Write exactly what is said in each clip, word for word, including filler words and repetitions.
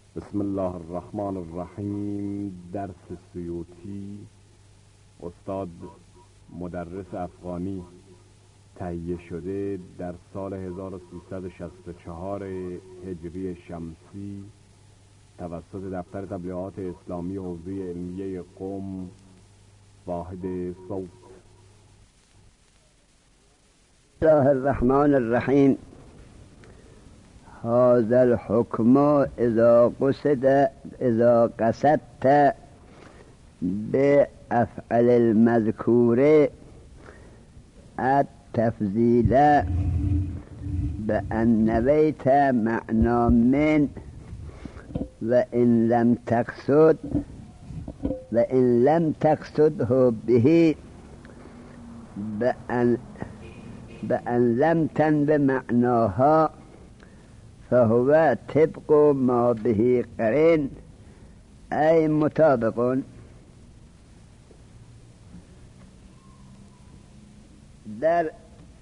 بسم الله الرحمن الرحیم. درس سیوطی، استاد مدرس افغانی، تهیه شده در سال هزار و سیصد و شصت و چهار هجری شمسی توسط دفتر تبلیغات اسلامی حوزه علمیه قم، واحد صوت. بسم الله الرحمن الرحیم. هذا الحكم اذا قصد اذا قصدت بأفعل المذكور التفضيل بأن نويت معنى من وإن لم تقصد وإن لم تقصده به بأن بأن لم تنب معناها فهو طبق ما به قرن أي مطابق. در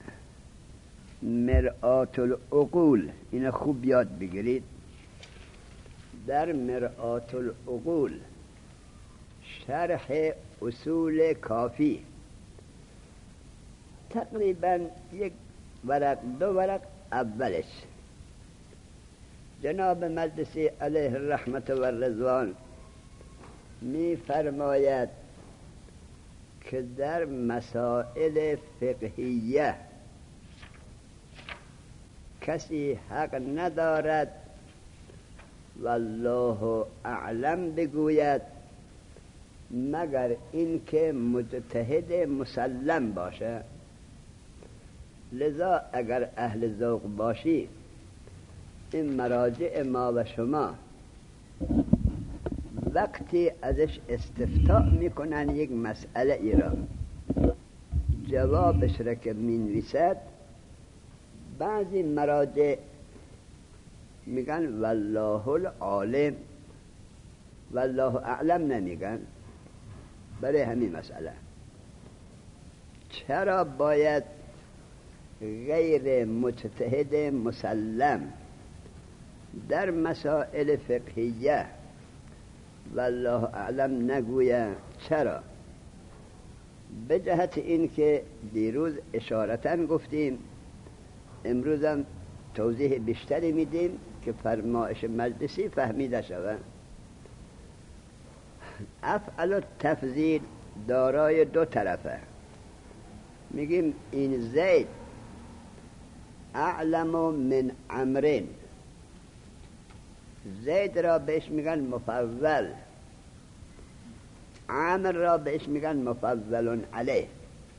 مرآت العقول، این خوب یاد بگیرید، در مرآت العقول شرح اصول کافی تقریبا یک ورق دو ورق اولش جناب مجلسی علیه الرحمت و الرضوان می فرماید که در مسائل فقهیه کسی حق ندارد والله اعلم بگوید مگر اینکه مجتهد مسلم باشه. لذا اگر اهل ذوق باشی این مراجع ما و شما وقتی ازش استفتاء میکنن یک مسئله ای را جوابش را که مینویسد، بعضی مراجع میگن والله العالم، والله اعلم نمیگن. برای همین مسئله چرا باید غیر مجتهد مسلم در مسائل فقهیه والله اعلم نگوید؟ چرا؟ به جهت این که دیروز اشارتاً گفتیم، امروزم توضیح بیشتری میدیم که فرمایش مجلسی فهمیده شود. افعل التفضیل دارای دو طرفه. میگیم این زید اعلم من عمرو، زید را بهش میگن مفضل، عامر را بهش میگن مفضل علیه.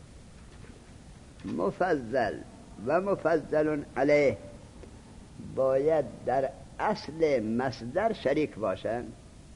مفضل و مفضل علیه باید در اصل مصدر شریک باشند.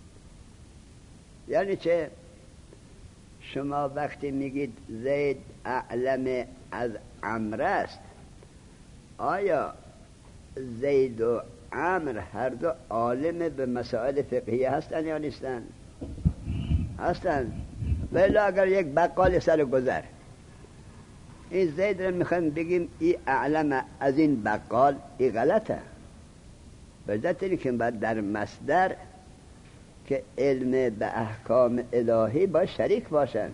یعنی چه؟ شما وقتی میگید زید اعلم از عمرو است، آیا زید و عمرو هر دو عالم به مسائل فقهیه هستن یا نیستن؟ هستن. ولی اگر یک بقال سر گذر این زید را میخوایم بگیم ای اعلم از این بقال، ای غلطه. به ذات این که باید در مصدر که علم به احکام الهی با شریک باشن.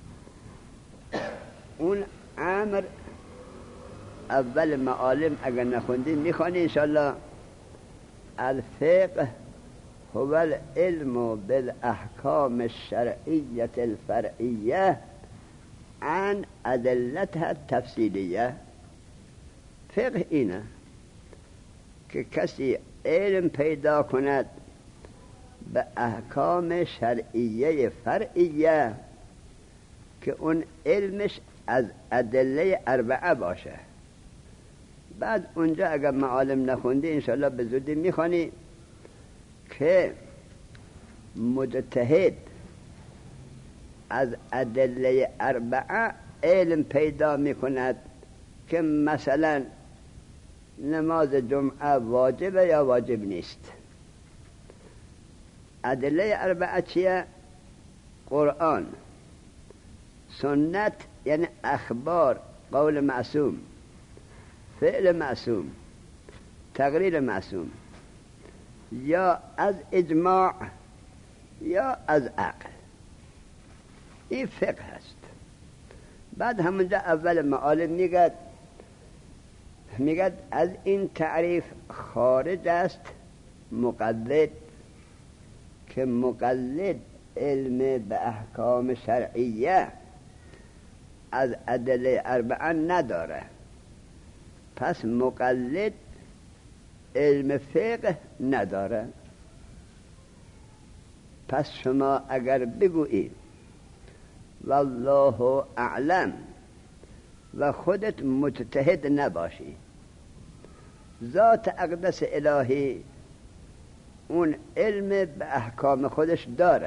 اون عمرو اول معالم اگر نخوندین میخوانی انشالله. الفقه هو العلم بالاحکام الشرعیه الفرعیه عن ادلتها التفصیلیه. فقه اینه که کسی علم پیدا کند به احکام شرعیه فرعیه که اون علمش از ادله اربعه باشه. بعد اونجا اگر معالم نخوندی انشاءالله به زودی میخوانی که مجتهد از ادله اربعه علم پیدا میکند که مثلا نماز جمعه واجبه یا واجب نیست. ادله اربعه چیه؟ قرآن، سنت یعنی اخبار، قول معصوم، فعل معصوم، تقریر معصوم. یا از اجماع یا از عقل. این فقه هست. بعد همونجا اول معالم میگد میگد از این تعریف خارج است مقلد، که مقلد علم به احکام شرعیه از ادله اربعه نداره. پس مقلد علم فقه نداره. پس شما اگر بگویید والله اعلم و خودت مجتهد نباشی، ذات اقدس الهی اون علم به احکام خودش داره.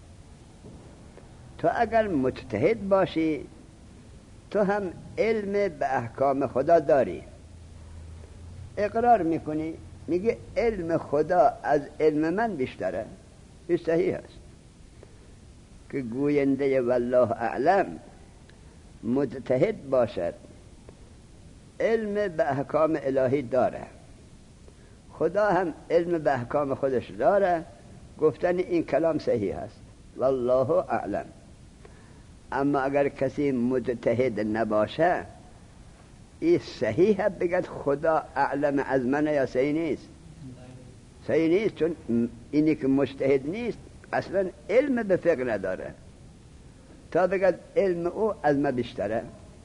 تو اگر مجتهد باشی تو هم علم به احکام خدا داری، اقرار میکنی، میگه علم خدا از علم من بیشتره. این صحیح است که گوینده والله اعلم مجتهد باشد، علم به احکام الهی داره، خدا هم علم به احکام خودش داره. گفتن این کلام صحیح است والله اعلم. اما اگر کسی مجتهد نباشه این صحیح بگد خدا اعلم از من یا صحیح نیست؟ صحیح نیست، چون اینی که مجتهد نیست اصلا علم به فقه نداره تا بگد علم او از من بیشتره.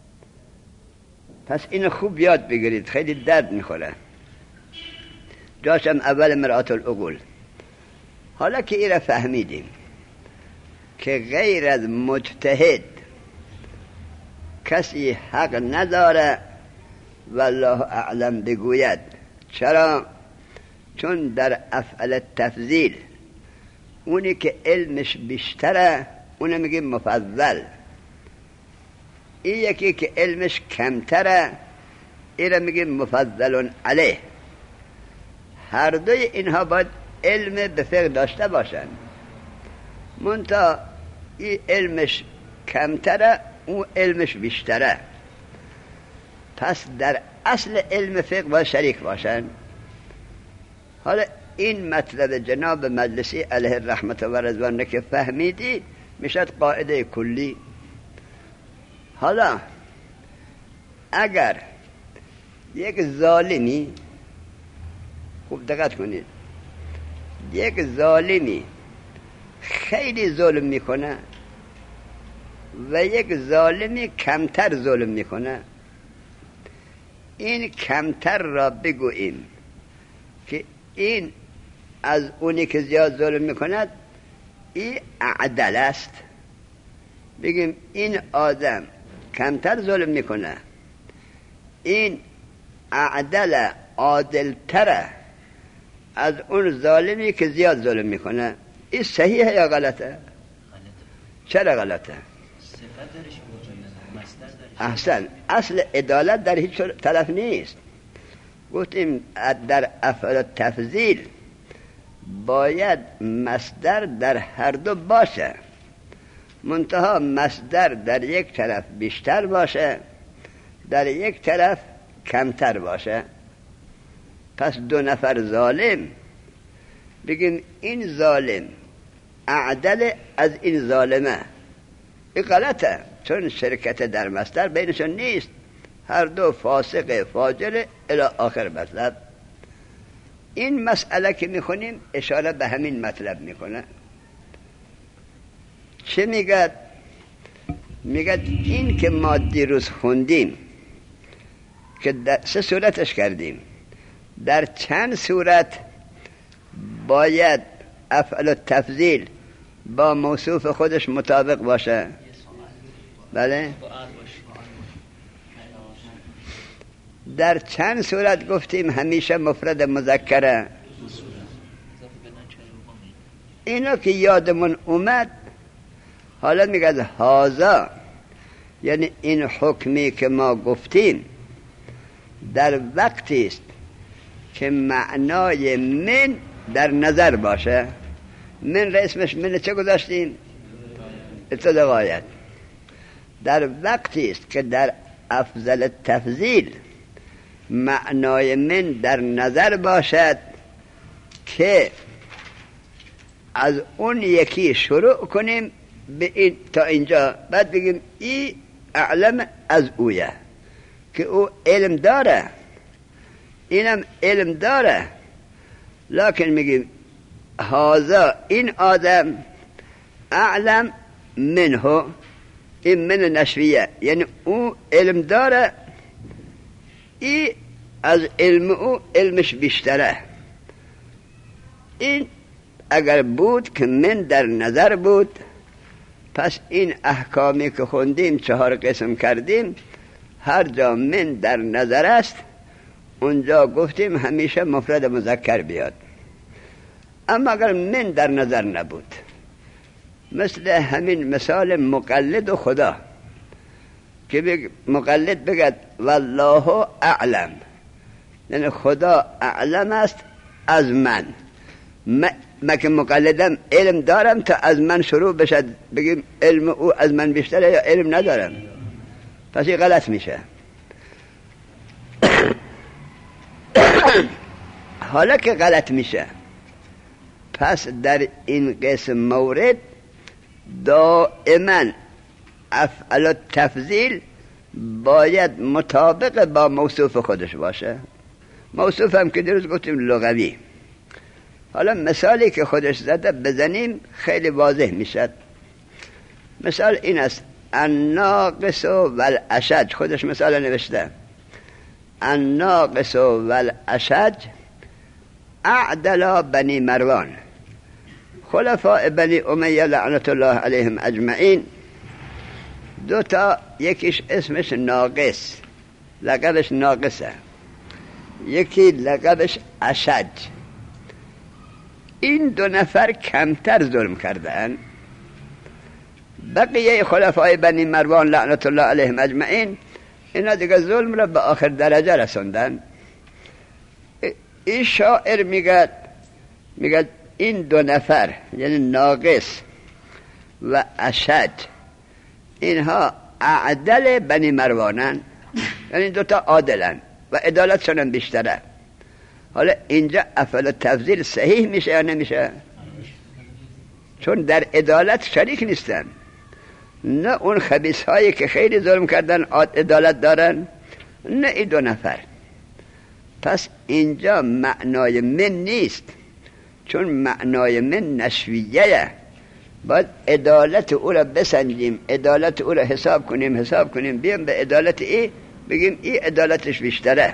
پس اینو خوب یاد بگیرید، خیلی درد میخوره. جاشم اول مرآت العقول. حالا که این را فهمیدیم که غیر از مجتهد کسی حق نداره والله اعلم بگوید. چرا؟ چون در افعال تفضیل اونی که علمش بیشتره اونه میگه مفضل، این یکی که علمش کمتره این را میگه مفضل علیه. هر دوی اینها باید علم به فقه داشته باشن، منتها این علمش کمتره اون علمش بیشتره. پس در اصل علم فقه باید شریک باشن. حالا این مطلب جناب مجلسی علیه الرحمت و رضوان که فهمیدی میشد قاعده کلی. حالا اگر یک ظالمی، خوب دقت کنید، یک ظالمی خیلی ظلم میکنه و یک ظالمی کمتر ظلم میکنه، این کمتر را بگوییم که این از اونی که زیاد ظلم میکند این اعدل است، بگیم این آدم کمتر ظلم میکنه، این اعدل عادلتره از اون ظالمی که زیاد ظلم میکنه. این صحیحه یا غلطه؟ غلطه. چرا غلطه؟ احسن، اصل عدالت در هیچ طرف نیست. گفتیم در افعال تفضیل باید مصدر در هر دو باشه، منتها مصدر در یک طرف بیشتر باشه در یک طرف کمتر باشه. پس دو نفر ظالم بگیم این ظالم اعدل از این ظالمه، این غلطه، چون شرکت در مصدر بینشون نیست، هر دو فاسق فاجر الی آخر مطلب. این مسئله که میخونیم اشاره به همین مطلب میکنه. چه میگه؟ میگه این که ما دیروز خوندیم که سه صورتش کردیم، در چند صورت باید افعال تفضیل با موصوف خودش مطابق باشه؟ بله؟ در چند صورت گفتیم همیشه مفرد مذکره؟ اینا که یادمون اومد. حالا میگه هازا، یعنی این حکمی که ما گفتیم در وقتی است که معنای من در نظر باشه. من را اسمش من چه گذاشتیم؟ ابتدا غایت. در وقتی است که در افضل تفضیل معنای من در نظر باشد که از اون یکی شروع کنیم به این تا اینجا، بعد بگیم ای اعلم از اویه که او علم داره، اینم علم داره، لکن میگیم هذا این آدم اعلم منه، این من نشویه، یعنی او علم داره، ای از علم او علمش بیشتره. این اگر بود که من در نظر بود، پس این احکامی که خوندیم چهار قسم کردیم، هر جا من در نظر است اونجا گفتیم همیشه مفرد مذکر بیاد. اما اگر من در نظر نبود، مثل همین مثال مقلد و خدا که بگ... مقلد بگد والله اعلم، یعنی خدا اعلم است از من، من که مقلدم علم دارم تا از من شروع بشد بگیم علم او از من بیشتره یا علم ندارم، پس این غلط میشه. حالا که غلط میشه، پس در این قسم مورد دائما افعل التفضیل باید مطابق با موصوف خودش باشه. موصوف هم که دیروز گفتیم لغوی. حالا مثالی که خودش زده بزنیم خیلی واضح میشد. مثال این است: الناقص والاشج، خودش مثال نوشته، الناقص والاشج اعدلا بنی مروان، خلفاء بنی امیه لعنت الله علیهم اجمعین، دو تا، یکیش اسمش ناقص، لقبش ناقصه، یکی لقبش اشج. این دو نفر کمتر ظلم کردن. بقیه خلفای بنی مروان لعنت الله علیهم اجمعین اینا دیگه ظلم را به آخر درجه رسوندن. این شاعر میگه میگه این دو نفر یعنی ناقص و اشج اینها اعدل بنی مروانن، یعنی دو تا عادلن و عدالتشون هم بیشتره. حالا اینجا افعال التفضیل صحیح میشه یا نمیشه؟ چون در عدالت شریک نیستن. نه اون خبیث هایی که خیلی ظلم کردن عدالت دارن، نه این دو نفر. پس اینجا معنای من نیست، چون معنای من نشویه. باید عدالت او را بسنجیم، عدالت او را حساب کنیم حساب کنیم بیم به عدالت ای بگیم ای عدالتش بیشتره.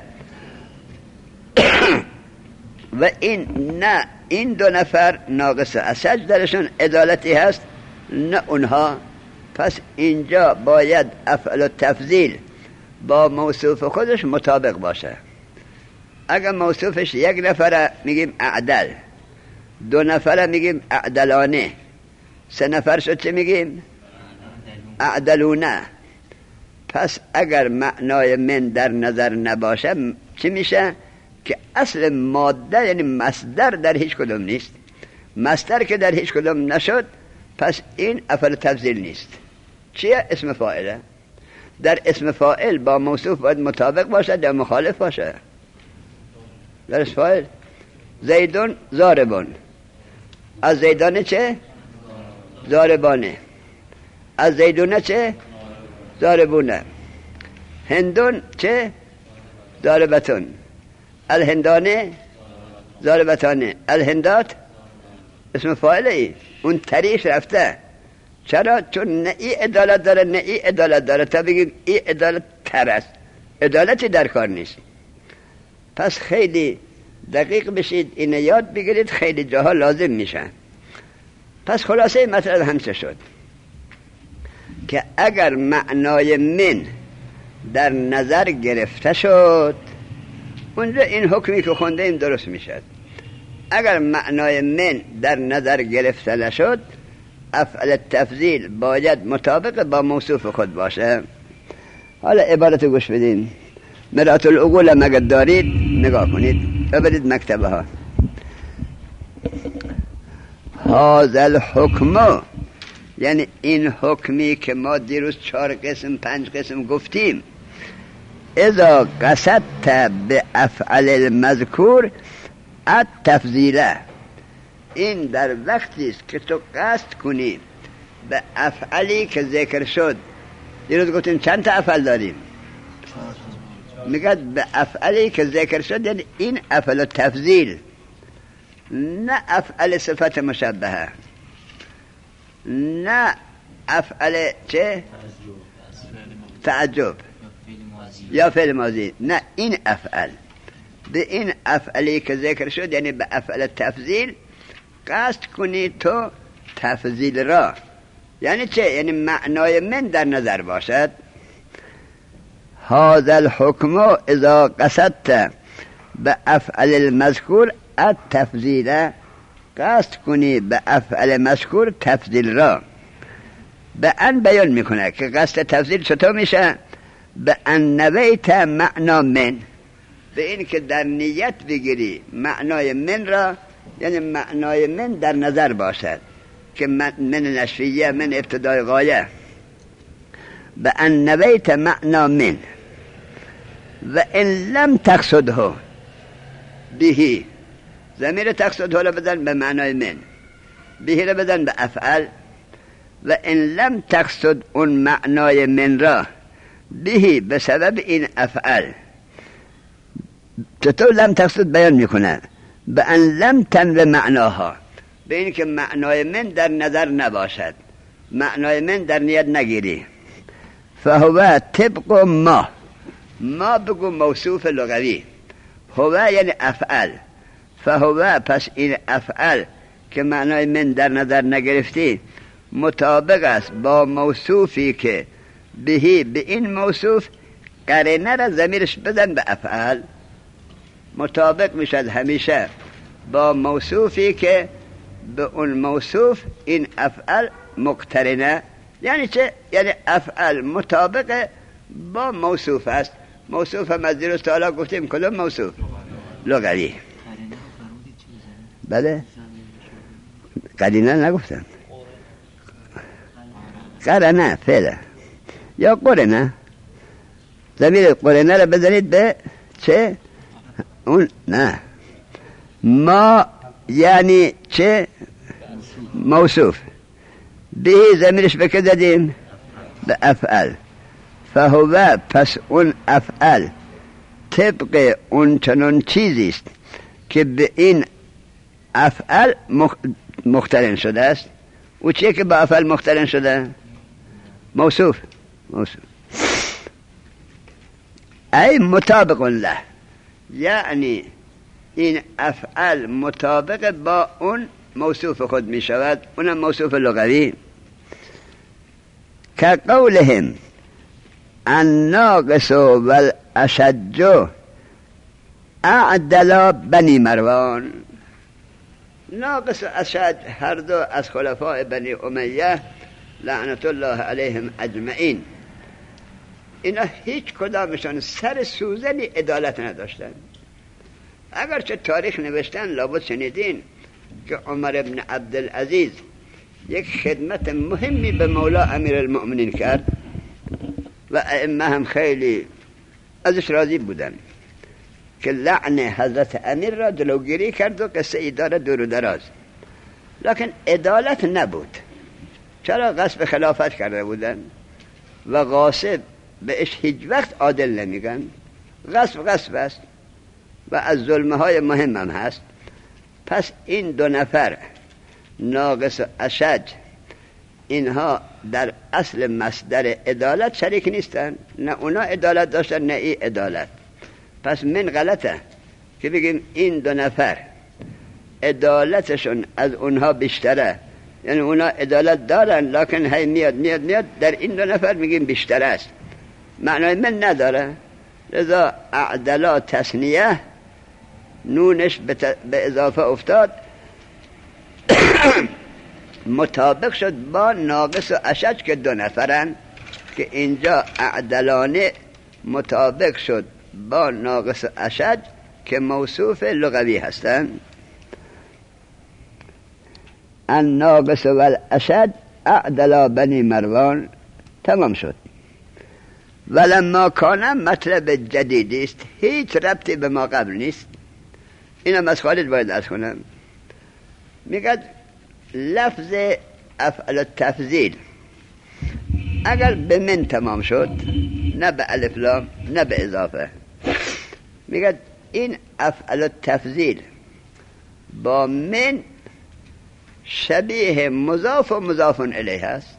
و این نه این دو نفر ناقص اشج درشون عدالتی هست، نه اونها. پس اینجا باید افعل التفضیل با موصوف خودش مطابق باشه. اگر موصوفش یک نفره میگیم اعدل، دو نفره میگیم اعدلانه، سه نفر شد چه میگیم؟ اعدلونه. پس اگر معنای من در نظر نباشه چی میشه؟ که اصل ماده یعنی مصدر در هیچ کدوم نیست. مصدر که در هیچ کدوم نشد پس این افعال تفضیل نیست. چیه؟ اسم فاعله. در اسم فاعل با موصوف باید مطابق باشه یا مخالف باشه. در اسم فاعل زیدون ضاربون، از زیدانه چه؟ ضاربانه. از زیدونه چه؟ ضاربونه. هندون چه؟ ضاربتون. الهندانه ضاربتانه. الهندات اسم فاعله ای، اون طریق رفته. چرا؟ چون نه ای عدالت داره نه ای عدالت داره، تا بگیم ای عدالت تر است، عدالتی در کار نیست. پس خیلی دقیق بشید، این یاد بگیرید، خیلی جاها لازم میشن. پس خلاصه مطلب همچه شد که اگر معنای من در نظر گرفته شد اونجا این حکمی که خونده این درست میشد. اگر معنای من در نظر گرفته نشد افعل التفضیل باید مطابق با موصوف خود باشه. حالا عبارت گوش بدین. مرات العقول مگر دارید نگاه کنید، ببرید مکتبه ها. هذا الحکم، یعنی این حکمی که ما دیروز چهار قسم پنج قسم گفتیم، اذا قصدت به افعل المذکور التفضیله، این در وقتی است که تو قصد کنی به افعلی که ذکر شد. دیروز گفتیم چند تا افعال داریم؟ میگه به افعلی که ذکر شد، یعنی این افعال تفضیل، نه افعال صفت مشبهه، نه افعال چه؟ تعجب یا فعل ماضی، نه این افعال. به این افعالی که ذکر شد یعنی به افعال تفضیل قصد کنی تو تفضیل را. یعنی چه؟ یعنی معنای من در نظر باشد. هذا الحكم اذا قصدت به افعال المذکور التفضیل، قصد کنی به افعال مذکور تفضیل را. به ان بیان میکنه که قصد تفضیل چطور میشه؟ به ان نویت معنا من، به این که در نیت بگیری معنای من را، یعنی معنای من در نظر باشد که من, من نشویه، من ابتدای غایه. به ان نویت معنا من و ان لم تقصده به، ضمیر تقصده را بدن به معنای من، به را بدن به افعال. و ان لم تقصد اون معنای من را به به سبب این افعال، چطور لم تقصد بیان میکنه؟ به ان لم تنو معناها، به این که معنای من در نظر نباشد، معنای من در نیت نگیری. فهو طبق ما، ما بگو موصوف لغوی، هو یعنی افعال، فهو پس این افعال که معنای من در نظر نگرفتی مطابق است با موصوفی که بهی، به این موصوف قرینه را ضمیرش بدن به افعال، مطابق میشد همیشه با موصوفی که به اون موصوف این افعال مقترنه. یعنی چه؟ یعنی افعال مطابق با موصوف است. موصوف هم از دیروز تا حالا گفتیم کدوم موصوف؟ لغوی. بله قرینه نگفتم، قرنه فعله یا قرنه، ضمیر قرنه را بزنید به چه؟ اون نه، ما یعنی چه؟ موصوف. به ضمیرش به که دادیم؟ به افعال. فهو پس اون افعال طبق اون چنون چیزی است که به این افعال مقترن شده است. او چیه که به افعال مقترن شده؟ موصوف. موصوف ای مطابق له، یعنی این افعال مطابق با اون موصوف خود می شود، اونم موصوف لغوی. که قولهم الناقص والاشج اعدلا بنی مروان. ناقص و اشج هر دو از خلفاء بنی امیه لعنت الله علیهم اجمعین، اینا هیچ کدامشان سر سوزنی عدالت نداشتن. اگرچه تاریخ نوشتن لابد شنیدین که عمر ابن عبدالعزیز یک خدمت مهمی به مولا امیر المؤمنین کرد و ائمه هم خیلی ازش راضی بودن که لعن حضرت امیر را جلوگیری کرد و قصه ای داره دور و دراز، لکن عدالت نبود. چرا؟ غصب خلافت کرده بودن و غاصب بهش هیچ وقت عادل نمیگن. غصب غصب است و از ظلمه های مهم هم هست. پس این دو نفر ناقص و اشج اینها در اصل مصدر عدالت شریک نیستن، نه اونا عدالت داشتن نه ای عدالت. پس من غلطه که بگیم این دو نفر عدالتشون از اونها بیشتره، یعنی اونا عدالت دارن لکن هی میاد میاد میاد در این دو نفر میگیم بیشتر است، معنای من نداره. لذا اعدلا تثنیه نونش به اضافه افتاد مطابق شد با ناقص و اشج که دو نفرن، که اینجا اعدلانه مطابق شد با ناقص و اشج که موصوف لغوی هستند. الناقص و الاشج اعدلا بنی مروان. تمام شد. ولما کانه مطلب جدیدی است، هیچ ربطی به ما قبل نیست. اینم از خالد باید از کنم. میگه لفظ افعل التفضیل اگر به من تمام شد، نه به الف لام نه به اضافه، میگه این افعل التفضیل با من شبیه مضاف و مضاف الیه است.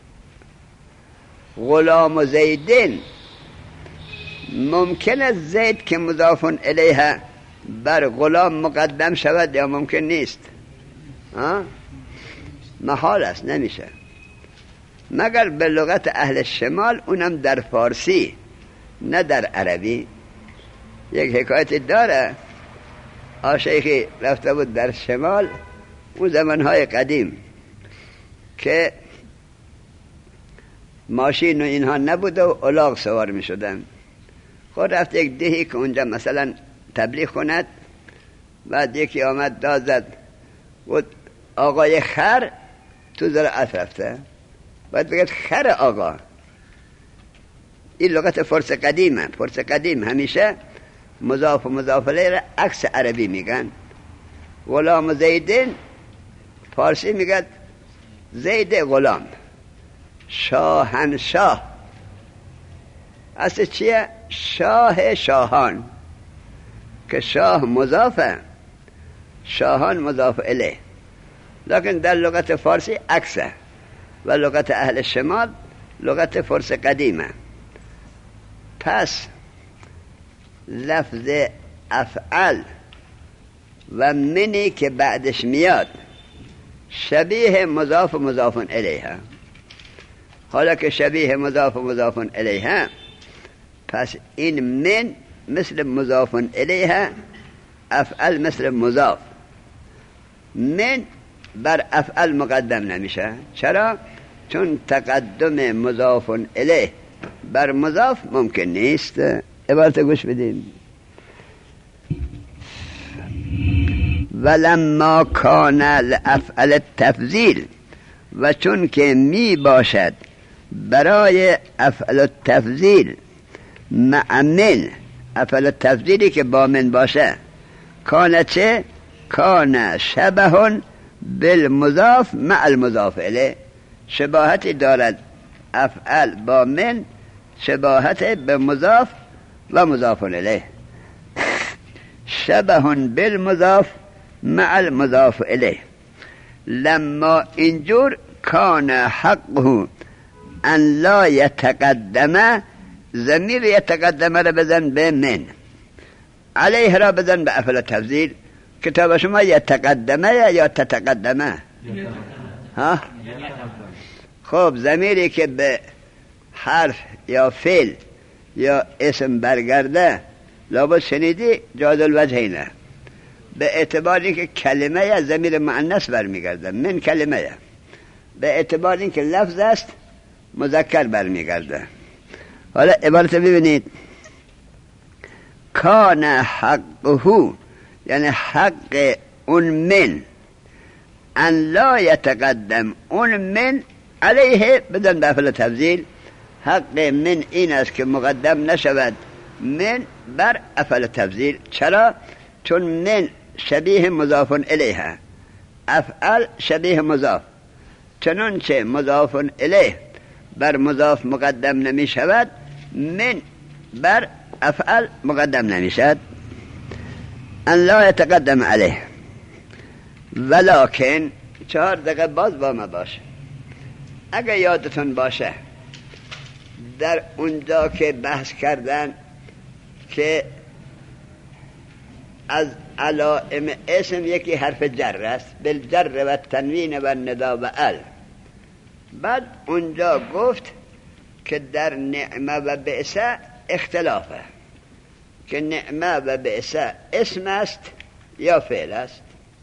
غلام و زیدین ممکن است زید که مضاف الیه بر غلام مقدم شود یا ممکن نیست؟ ها؟ محال است، نمیشه، مگر به لغت اهل شمال، اونم در فارسی نه در عربی. یک حکایت داره، آشیخی رفته بود در شمال اون زمانهای قدیم که ماشین و اینها نبود و الاغ سوار می شدن. خود رفت یک دهی که اونجا مثلا تبلیغ کند، بعد یکی آمد داد زد بود آقای خر تو زراعت رفته، باید بگید خر آقا. این لغت فرس قدیمه. فرس قدیم همیشه مضاف و مضاف الیه را عکس عربی میگن. غلام و زیدین فارسی میگن زید غلام. شاهنشاه اصل چیه؟ شاه شاهان، که شاه مضافه، شاهان مضاف الیه، لکن در لغت فارسی عکسه و لغت اهل شمال لغت فرس قدیمه. پس لفظ افعل و منی که بعدش میاد شبیه مضاف و مضاف الیه. حالا که شبیه مضاف و مضاف الیه، پس این من مثل مضاف الیه، افعل مثل مضاف. من بر افعل مقدم نمیشه. چرا؟ چون تقدم مضاف الیه بر مضاف ممکن نیست. عبارت گوش بدین. ولما کان لافعل التفضیل، و چون که می باشد برای افعل التفضیل مع من، افعل التفضیلی که با من باشه، کان چه؟ کان شبه بالمضاف مع المضاف الیه، شباهتی دارد افعل با من، شباهت به مضاف و مضاف الیه. شبه بالمضاف مع المضاف الیه. لما اینجور کان حقه ان لا یتقدم، ضمیر یتقدم را بزن به من، علیه را بزن به افعل تفضیل. کتاب شما یتقدمه یا تتقدمه؟ ها؟ خب ضمیری که به حرف یا فعل یا اسم برگرده لابد شنیدی جاز الوجهینه، به اعتبار اینکه کلمه یا ضمیر مؤنث برمیگرده، من کلمه، به اعتبار اینکه لفظ است مذکر برمیگرده. حالا عبارت ببینید. کان حقه، یعنی حق اون من، ان لا یتقدم اون من علیه بدن به افعل تفضیل. حق من این است که مقدم نشود من بر افعل تفضیل. چرا؟ چون من شبیه مضاف الیه، افعل شبیه مضاف، چنانچه مضاف الیه بر مضاف مقدم نمی شود، من بر افعل مقدم نمی شود. ان لا یتقدم علیه. ولکن چهار دقیقه باز با ما باشه. اگه یادتون باشه در اونجا که بحث کردن که از علائم اسم یکی حرف جر است، بالجر و تنوین و ندا و ال، بعد اونجا گفت که در نعمه و بئس اختلافه، که نعمه و بئس اسم است یا فعل است.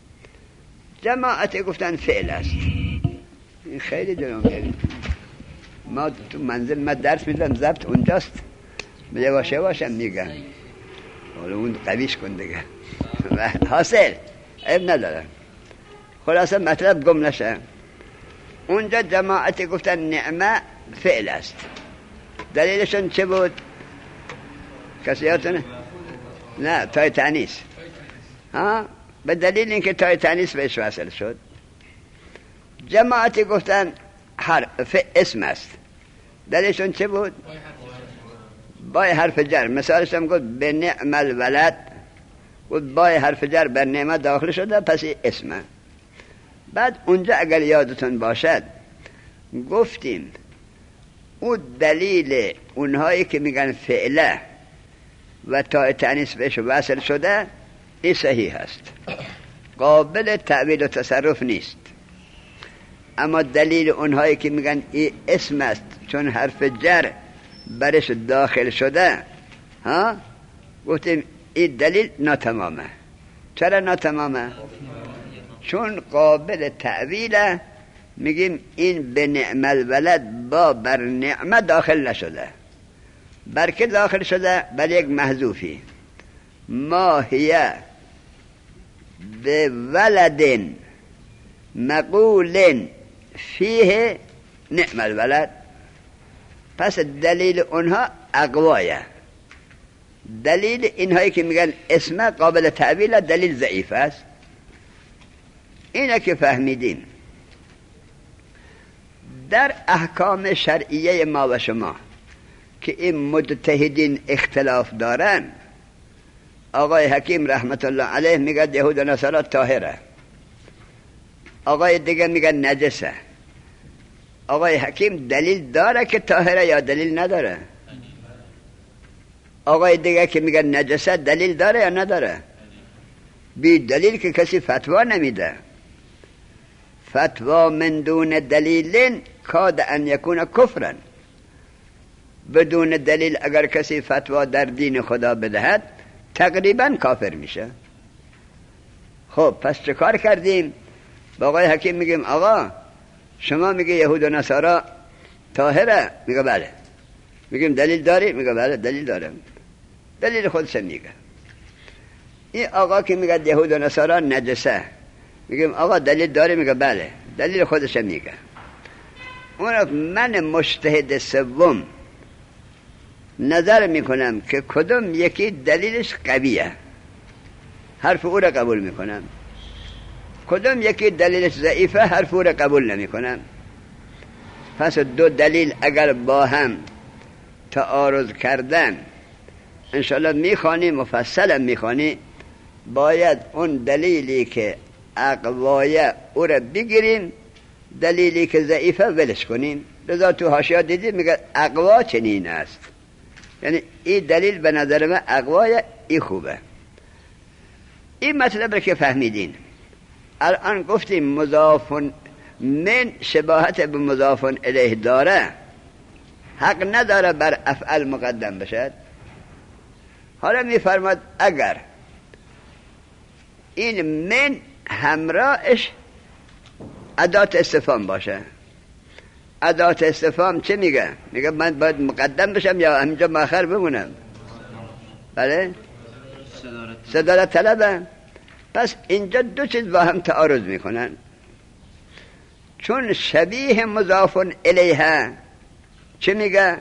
جماعت گفتن فعل است. این خیلی جلو میریم. ما تو منزل ما درس میدم، ضبط اونجاست، یواش یواش هم میگم، حالا اون قویش کن دیگه. حاصل عیب نداره، خلاصه مطلب گم نشه. اونجا جماعت گفتن نعمه فعل است. دلیلشون چه بود؟ کسی یادتونه؟ نه، تای تانیث. ها؟ به دلیل اینکه تای تانیث بهش وصل شد. جماعتی گفتن حرف اسم است. دلیلشون چه بود؟ بای حرف جر. مثالش هم گفت به نعم الولد، گفت بای حرف جر بر نعمت داخل شده پس اسمه. بعد اونجا اگر یادتون باشد گفتیم اون دلیل اونهایی که میگن فعله و تا تانیث بهش وصل شده این صحیح است، قابل تعویل و تصرف نیست. اما دلیل اونهایی که میگن این اسم است چون حرف جر برش داخل شده، ها گفتیم این دلیل ناتمامه. چرا ناتمامه؟ چون قابل تعویله. میگیم این به نعم الولد با بر نعمه داخل نشده، برکه داخل شده بر یک محذوفی. ما هیه به ولد مقول فیه نعم الولد. پس دلیل اونها اقوایه. دلیل اینهایی که میگن اسم قابل تعویل دلیل ضعیف است. اینه که فهمیدیم در احکام شرعیه ما و شما که این مجتهدین اختلاف دارن. آقای حکیم رحمت الله علیه میگه یهود و نصارا طاهره، آقای دیگه میگه نجسه. آقای حکیم دلیل داره که طاهره یا دلیل نداره؟ آقای دیگه که میگه نجسه دلیل داره یا نداره؟ بی دلیل که کسی فتوا نمیده. فتوا من دون دلیل کاد ان یکون کفرن. بدون دلیل اگر کسی فتوا در دین خدا بدهد تقریبا کافر میشه. خب پس چه کار کردیم؟ با آقای حکیم میگیم آقا شما میگه یهود و نصارا طاهره، میگه بله. میگیم دلیل داری؟ میگه بله دلیل دارم. دلیل خودش میگه. این آقا که میگه یهود و نصارا نجسه، میگیم آقا دلیل داری؟ میگه بله دلیل خودش میگه. اون من مجتهد سوم نظر میکنم که کدوم یکی دلیلش قویه، حرف او را قبول میکنم. کدوم یکی دلیلش ضعیفه، حرف او را قبول نمیکنم. پس دو دلیل اگر با هم تعارض کردن، انشالله میخوانی مفصلا میخوانی، باید اون دلیلی که اقوایه او را بگیریم، دلیلی که ضعیفه ولش کنیم. لذا تو حاشیه دیدید میگه اقوا چنین است، یعنی این دلیل به نظر من اقوایه، این خوبه. این مطلب رو که فهمیدین، الان گفتیم مضاف من شباهت به مضاف الیه داره، حق نداره بر افعل مقدم بشد. حالا میفرماد اگر این من همراهش ادات استفهام باشه. ادات استفهام چه میگه؟ میگه من باید مقدم بشم یا همینجا مؤخر بمونم؟ بله؟ صدارت طلبه. پس اینجا دو چیز با هم تعارض میکنن. چون شبیه مضاف الیه چه میگه؟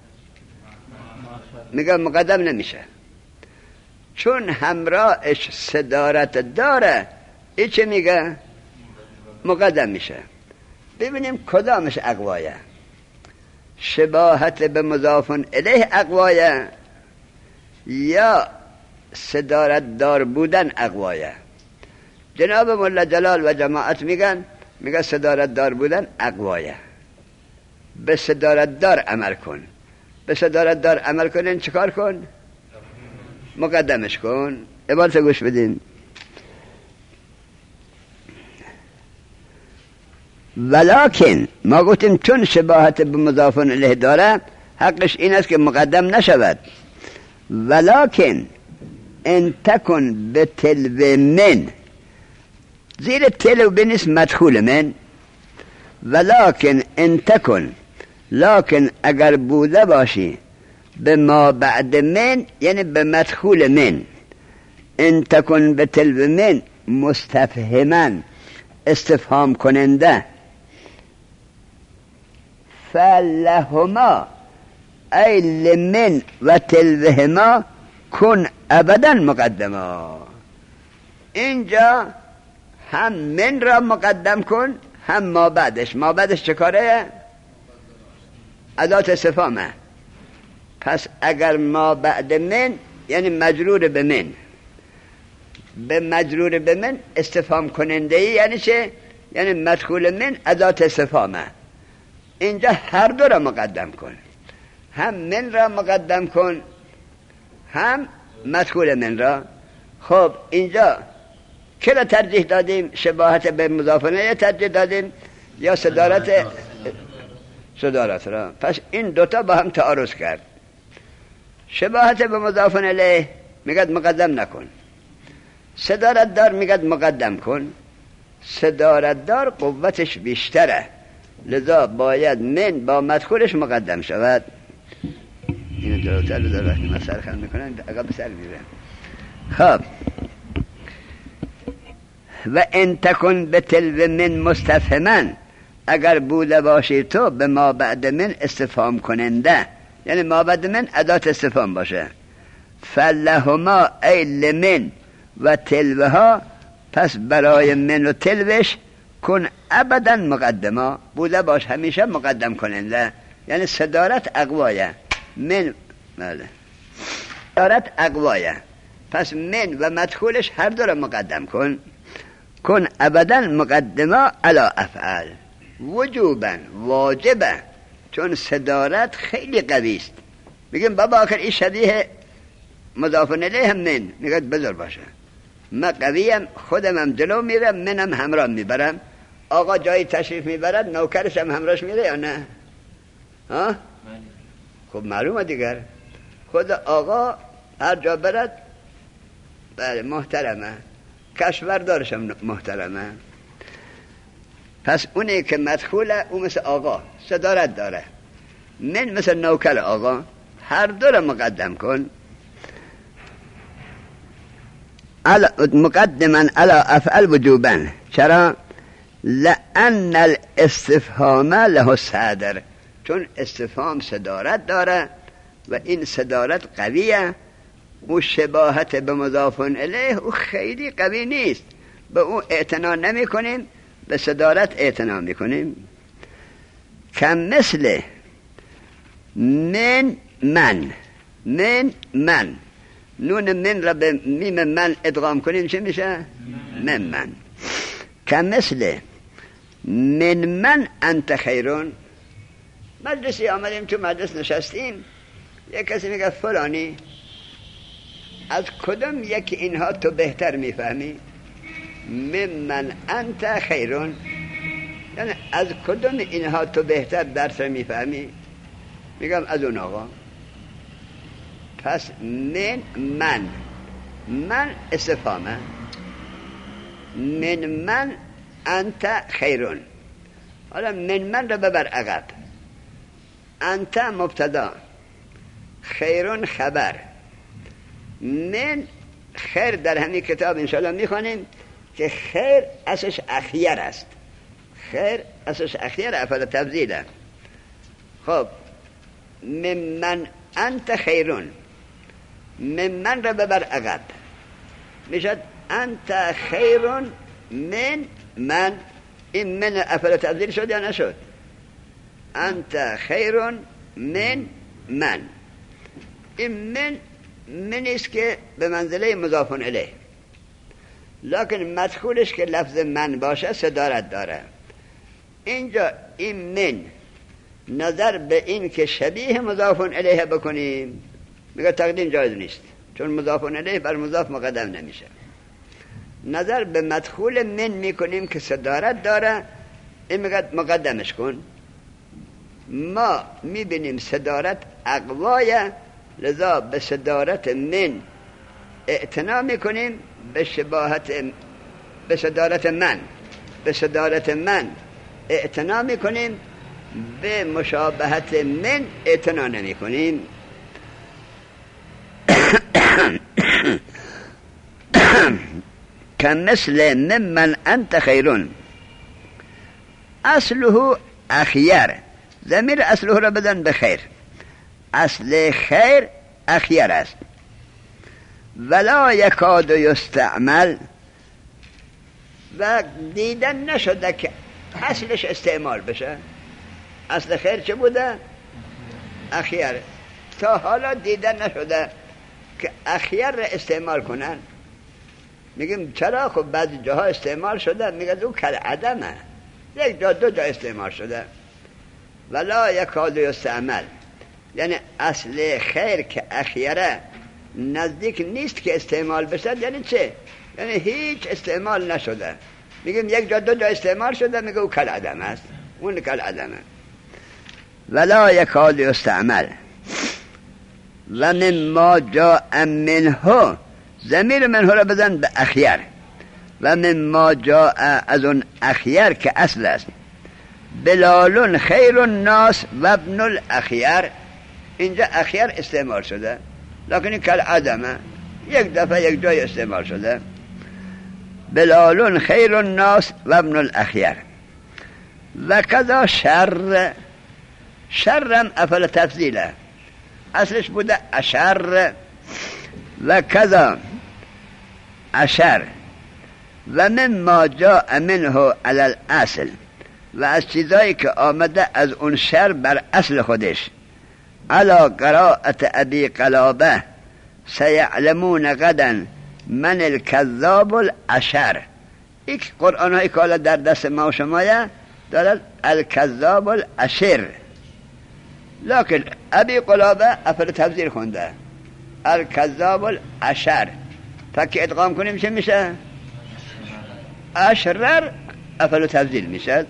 میگه مقدم نمیشه. چون همراهش صدارت داره این چه میگه؟ مقدم میشه. ببینیم کدامش اقوایه. شباهت به مضاف الیه اقوایه یا صدارت دار بودن اقوایه؟ جناب مولا جلال و جماعت میگن میگه صدارت دار بودن اقوایه. به صدارت دار عمل کن. به صدارت دار عمل کنین چیکار کن؟ مقدمش کن. عبارت گوش بدین. ولکن ما گفتیم چون شباهت به مضاف الیه داره حقش این است که مقدم نشود. ولکن ان تکن به تلو من، زیر تلو بنیست مدخول من. ولکن ان تکن، لکن اگر بوده باشی به ما بعد من، یعنی به مدخول من. ان تکن به تلو من مستفهما، استفهام کننده. فلهما ای لمن و تلوهما کن ابدا مقدما. اینجا هم من را مقدم کن هم ما بعدش. ما بعدش چه کاره؟ ادات استفهامه. پس اگر ما بعد من یعنی مجرور به من، به مجرور به من استفهام کننده ای یعنی چه؟ یعنی مدخول من ادات استفهامه. اینجا هر دو را مقدم کن، هم من را مقدم کن هم مدخول من را. خب اینجا که را ترجیح دادیم؟ شباهت به مضاف الیه ترجیح دادیم یا صدارت صدارت را؟ پس این دوتا با هم تعارض کرد. شباهت به مضاف الیه میگد مقدم نکن، صدارت دار میگد مقدم کن. صدارت دار قوتش بیشتره، لذا باید من با مدخولش مقدم شود. اینو جلوتر رو دار وقتی من سر خم میکنم عقب سر میرم. خب و ان تکن به تلو من مستفهما، اگر بوده باشی تو به ما بعد من استفهام کننده، یعنی ما بعد من ادات استفهام باشه. فلهما ای لمن و تلوها، پس برای من و تلوش کن ابدا مقدمه، بوده باش همیشه مقدم کننده. یعنی صدارت اقوایه، من بله صدارت اقوایه، پس من و مدخولش هر دو را مقدم کن. کن ابدا مقدمه علی افعال وجوبا، واجبه، چون صدارت خیلی قوی است. میگم بابا آخر این شبیه مضاف الیه هم من، میگه بذار باشه، من قویم، خودم هم جلو میرم، منم همراه میبرم. آقا جایی تشریف میبرد نوکرش هم همراهش میره یا نه؟ ها؟ خب معلومه دیگر، خود آقا هر جا برد بله محترمه، کشوردارش هم محترمه. پس اونی که مدخوله او مثل آقا صدارت داره، من مثل نوکر آقا، هر دو را مقدم کن. مقدما علی افعل وجوبا. چرا؟ لأن الاستفهام له صدر، چون استفهام صدارت داره و این صدارت قویه. او شباهت به مضاف الیه او خیلی قوی نیست، به او اعتنا نمی کنیم، به صدارت اعتنا می کنیم. کم مثل من من من من نون من را به میم من ادغام کنیم چه میشه؟ من من. کم مثل من من انت خیرون. مجلسی آمدیم، تو مجلس نشستیم، یک کسی میگه فلانی از کدام یکی اینها تو بهتر میفهمی؟ من من انت خیرون، یعنی از کدام اینها تو بهتر درس میفهمی؟ میگم از اون آقا. پس من من من استفهامه، من من انت خیرون. حالا من من را ببر عقب، انت مبتدا، خیرون خبر. من خیر در همین کتاب انشاءالله میخوانیم که خیر اصلش اخیر است، خیر اصلش اخیر افعال تفضیله. خب من من انت خیرون، من من را ببر عقب میشد انت خیرون من من. این من افعال تفضیل شد یا نشد؟ انت خیرون من من. این من من است که به منزله مضاف الیه، لکن مدخولش که لفظ من باشه صدارت داره. اینجا این من نظر به این که شبیه مضاف الیه بکنیم میگه تقدیم جایز نیست، چون مضاف الیه بر مضاف مقدم نمیشه. نظر به مدخول من میکنیم که صدارت داره، این میگه مقدمش کن. ما میبینیم صدارت اقوایه، لذا به صدارت من اعتنا میکنیم، به شباهت به صدارت من به صدارت من اعتنا میکنیم، به مشابهت من اعتنا نمی کنیم. كمثل ممن انت خیرون. اصله اخیر، ضمیر اصله را بدن به خیر، اصل خیر اخیر است. ولا یکاد یستعمل، و دیدن نشده که اصلش استعمال بشه. اصل خیر چه بوده؟ اخیر. تا حالا دیدن نشده که اخیر را استعمال کنن. میگیم چرا؟ خب بعضی جاها استعمال شده، میگه او کل عدمه، یک جا دو جا استعمال شده. ولا یکاد یستعمل، یعنی اصل خیر که اخیره نزدیک نیست که استعمال بشه. یعنی چه؟ یعنی هیچ استعمال نشده. میگیم یک جا دو جا استعمال شده، میگه او کل عدم است، اون کل عدمه. ولا یکاد یستعمل و مما جاء منه، ضمیر منه را بزن به اخیر. و مما جاء، از اون اخیر که اصل است. بلال خیر الناس و ابن الاخیر، اینجا اخیر استعمال شده لکن این کل عدمه، یک دفعه یک جای استعمال شده. بلال خیر الناس و ابن الاخیر. و کذا شر، شرم افعل تفضیله، اصلش بوده اشر. و کذا اشر و مما جاء منه علی الاصل، و از چیزایی که آمده از اون شر بر اصل خودش. علی قراءت ابی قلابه سیعلمون غدا من الکذاب الاشر. یک قرآن هایی که در دست ما و شمایه دارد الکذاب الاشر، لکن ابی قلابه افعل تفضیل خونده الکذاب الاشر. فکر ادغام کنیم چه میشه؟ اشرر افعل تفضیل میشه.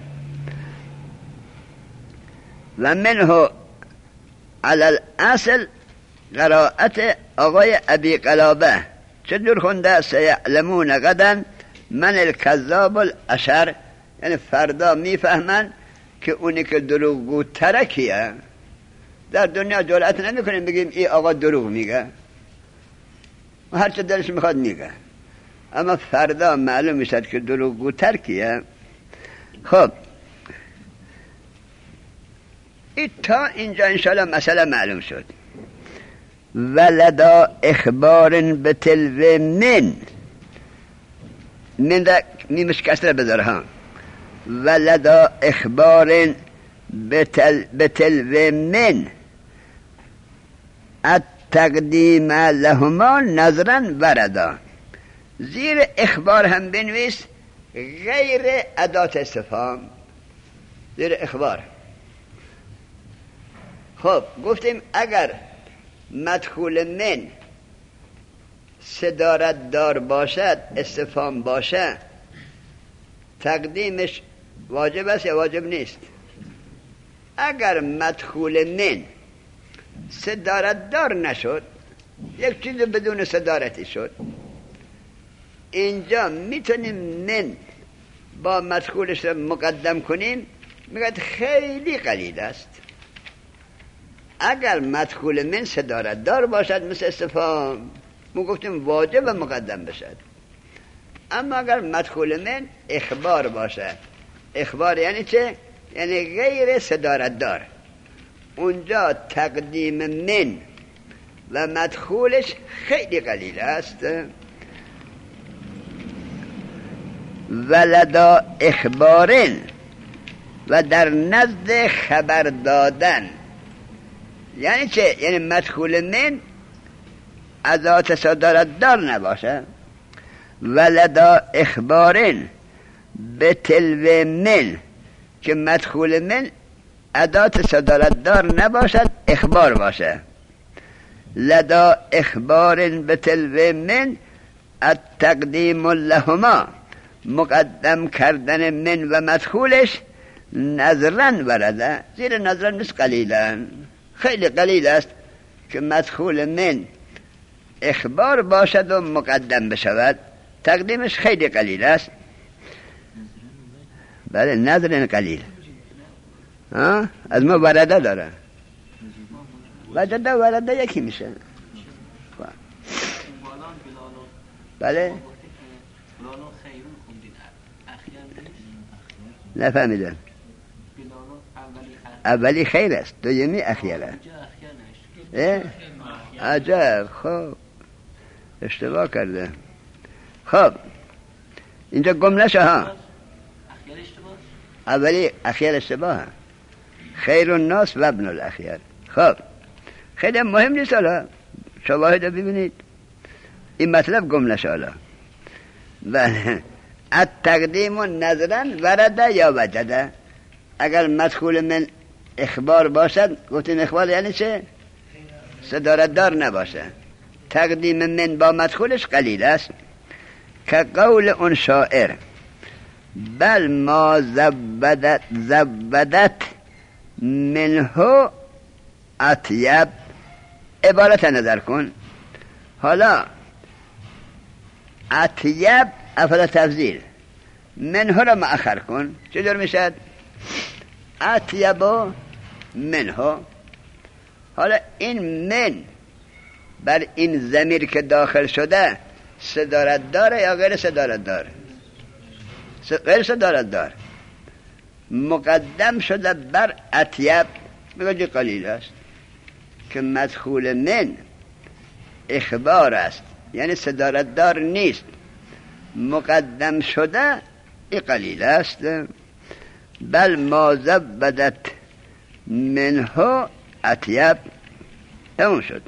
و منه علی الاصل قراءت آقای ابی قلابه چجور خونده؟ سیعلمون غدا من الکذاب الاشر، یعنی فردا میفهمن که اونی که دروغگو تره کیه. در دنیا جرأت نمی کنیم بگیم ای آقا دروغ میگه و هر چه دلش میخواد میگه، اما فردا معلوم میشد که دروغگو تر کیه. خب این تا اینجا انشاءالله مسئله معلوم شد. ولدا اخبار بتلو من، من دا میمش کسر بذاره ها. ولدا اخبار بتل بتلو من التقدیم لهما نظرا وردا. زیر اخبار هم بنویس غیر ادات استفهام، زیر اخبار. خب گفتیم اگر مدخول من صدارت دار باشد، استفهام باشه، تقدیمش واجب است یا واجب نیست؟ اگر مدخول من صدارت دار نشد، یک چیز بدون صدارتی شد، اینجا میتونیم من با مدخولش رو مقدم کنیم، میگه خیلی قلیل است. اگر مدخول من صدارت دار باشد مثل استفهام، ما گفتیم واجب مقدم بشد. اما اگر مدخول من اخبار باشد، اخبار یعنی چه؟ یعنی غیر صدارت دار، اونجا تقدیم من و مدخولش خیلی قلیل است. ولدا اخبارن، و در نزد خبر دادن. یعنی چه؟ یعنی مدخول من ادات صدارت دار نباشه. ولدا اخبارن به تلو من، که مدخول من ادات صدارت دار نباشد، اخبار باشه. لدا اخبارن به تلو من التقدیم لهما، مقدم کردن من و مدخولش نظرن ورده. زیر نظرن نیست، قلیلن، خیلی قلیل است که مدخول من اخبار باشد و مقدم بشود، تقدیمش خیلی قلیل است. بله نظرن قلیل. ها؟ از ما ورده داره، وجده ورده یکی میشه. بله نفهمیدم. اولی خیر است، دومی اخیره. عجب، خب اشتباه کرده. خب اینجا گم نشه ها. اولی اخیر اشتباه، خیر الناس و ابن الاخیر. خب خیلی مهم نیست، حالا شواهد رو ببینید این مطلب گم نشه. حالا بله، التقدیم نظرا ورده یا وجده. اگر مدخول من اخبار باشد، گفتین اخبار یعنی چه؟ صدارت دار نباشه. تقدیم من با مدخولش قلیل است، که قول اون شاعر بل ما زبدت زبدت منه اطیب. عبارت نظر کن. حالا اطیب افعال تفضیل، منه را مؤخر کن، چطور میشد؟ اطیب منه. حالا این من بر این ضمیر که داخل شده صدارت داره یا غیر صدارت داره؟ غیر صدارت دار. مقدم شده بر اطیب، میگه قلیل است، که مدخول من اخبار است یعنی صدارت دار نیست، مقدم شده ای قلیل است. بل ما زبدت منه اطیب. تمام شد.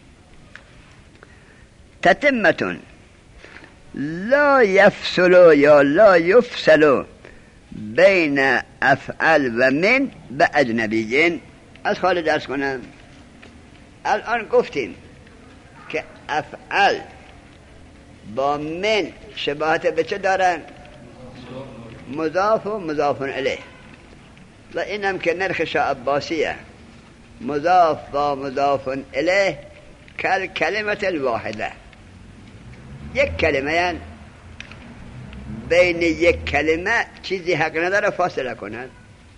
تتمتون لا یفصل یا لا یفصل بین افعل و من به اجنبیین. از خاله درس کنم. الان گفتیم که افعل با من شباهت به چه دارن؟ مضاف و مضاف الیه. و اینم که نرخ شاه عباسیه، مضاف با مضاف الیه کل کلمت الواحده. یک کلمه یعنی بین یک کلمه چیزی حق نداره فاصله کنند.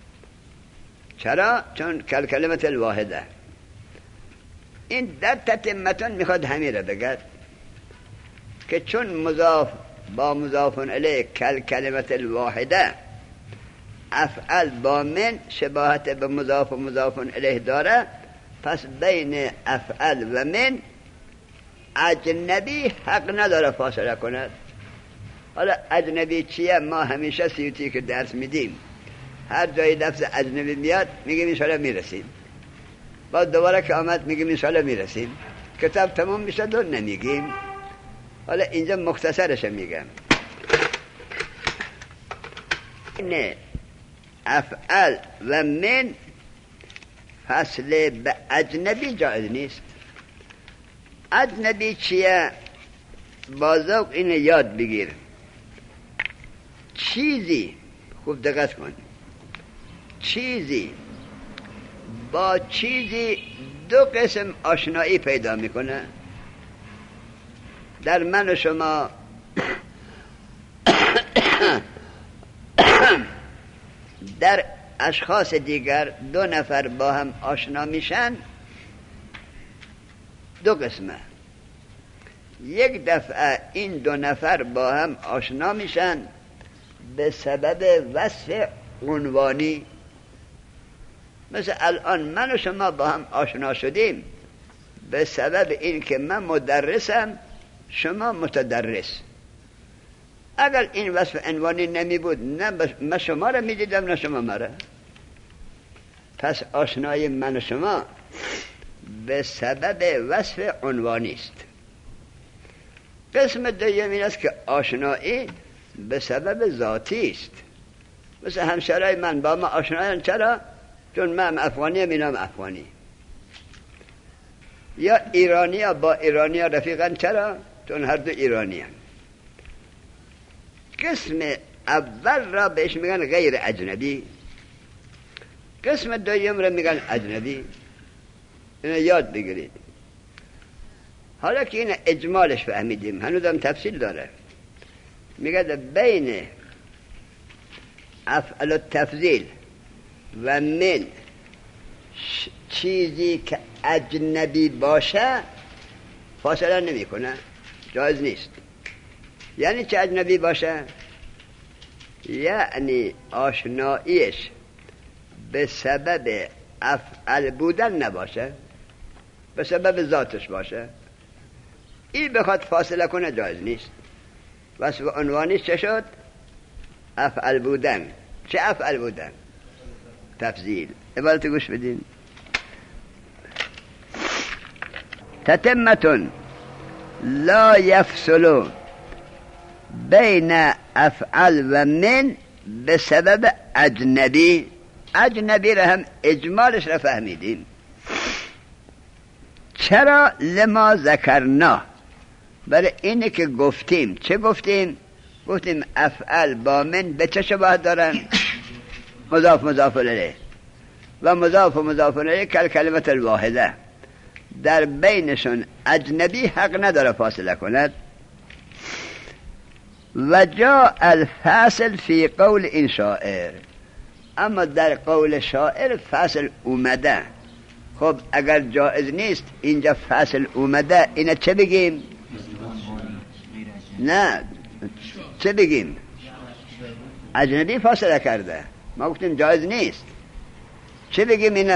چرا؟ چون کل کلمت الواحده. این در تتمتون میخواد همین رو بگد که چون مضاف با مضاف الیه کل کلمت الواحده، افعل با من شباهت به مضاف و مضاف الیه داره، پس بین افعل و من اجنبی حق نداره فاصله کند. حالا اجنبی چیه؟ ما همیشه سیوتی که درس میدیم هر جایی لفظ اجنبی میاد میگیم انشاءالله میرسیم، بعد دوباره که آمد میگیم انشاءالله میرسیم، کتاب تمام میشه دو نمیگیم. حالا اینجا مختصرش میگم. نه افعل و من فصل به اجنبی جایز نیست. اجنبی چیه؟ بازوق اینو یاد بگیر. چیزی، خوب دقت کن، چیزی با چیزی دو قسم آشنایی پیدا میکنه. در من و شما در اشخاص دیگر دو نفر با هم آشنا میشن، دو قسمه. یک دفعه این دو نفر با هم آشنا میشن به سبب وصف عنوانی. مثل الان من و شما با هم آشنا شدیم به سبب این که من مدرسم، شما متدرس. اگر این وصف عنوانی نمی بود، نه من شما را می دیدم نه شما مرا. پس آشنای من و شما به سبب وصف عنوانی است. قسم دوم این است که آشنایی به سبب ذاتی است. مثل همشهرای من با ما آشنایان. چرا؟ چون من افغانی هم اینم افغانی. یا ایرانی ها با ایرانی ها رفیقن. چرا؟ چون هر دو ایرانی هم. قسم اول را بهش میگن غیر اجنبی، قسم دوم را میگن اجنبی. اینو یاد بگیرید. حالا که این اجمالش فهمیدیم، هنوزم تفصیل داره. میگه بین افعل التفضیل و من چیزی که اجنبی باشه فاصله نمی کنه، جایز نیست. یعنی چه اجنبی باشه؟ یعنی آشناییش به سبب افعل بودن نباشه، به سبب ذاتش باشه. این بخواد فاصله کنه جایز نیست. وصف عنوانی چه شد؟ افعل بودن. چه افعل بودن؟ تفضیل. عبارت گوش بدین. تتمتون لا یفصل بین افعل و من به سبب اجنبی. اجنبی را هم اجمالش را فهمیدیم. چرا؟ لما ذکرنا، برای اینه که گفتیم. چه گفتیم؟ گفتیم افعل با من به چه شباهت دارن؟ مضاف مضاف الیه و مضاف مضاف الیه کل کلمت الواحده. در بینشون اجنبی حق نداره فاصله کند. و جاء الفاصل فی قول این شاعر، اما در قول شاعر فاصل اومده. خب اگر جائز نیست اینجا فاصل اومده، اینه چه بگیم؟ نه، چه بگیم؟ اجنبی فاصله کرده، ما گفتیم جائز نیست. چه بگیم اینه؟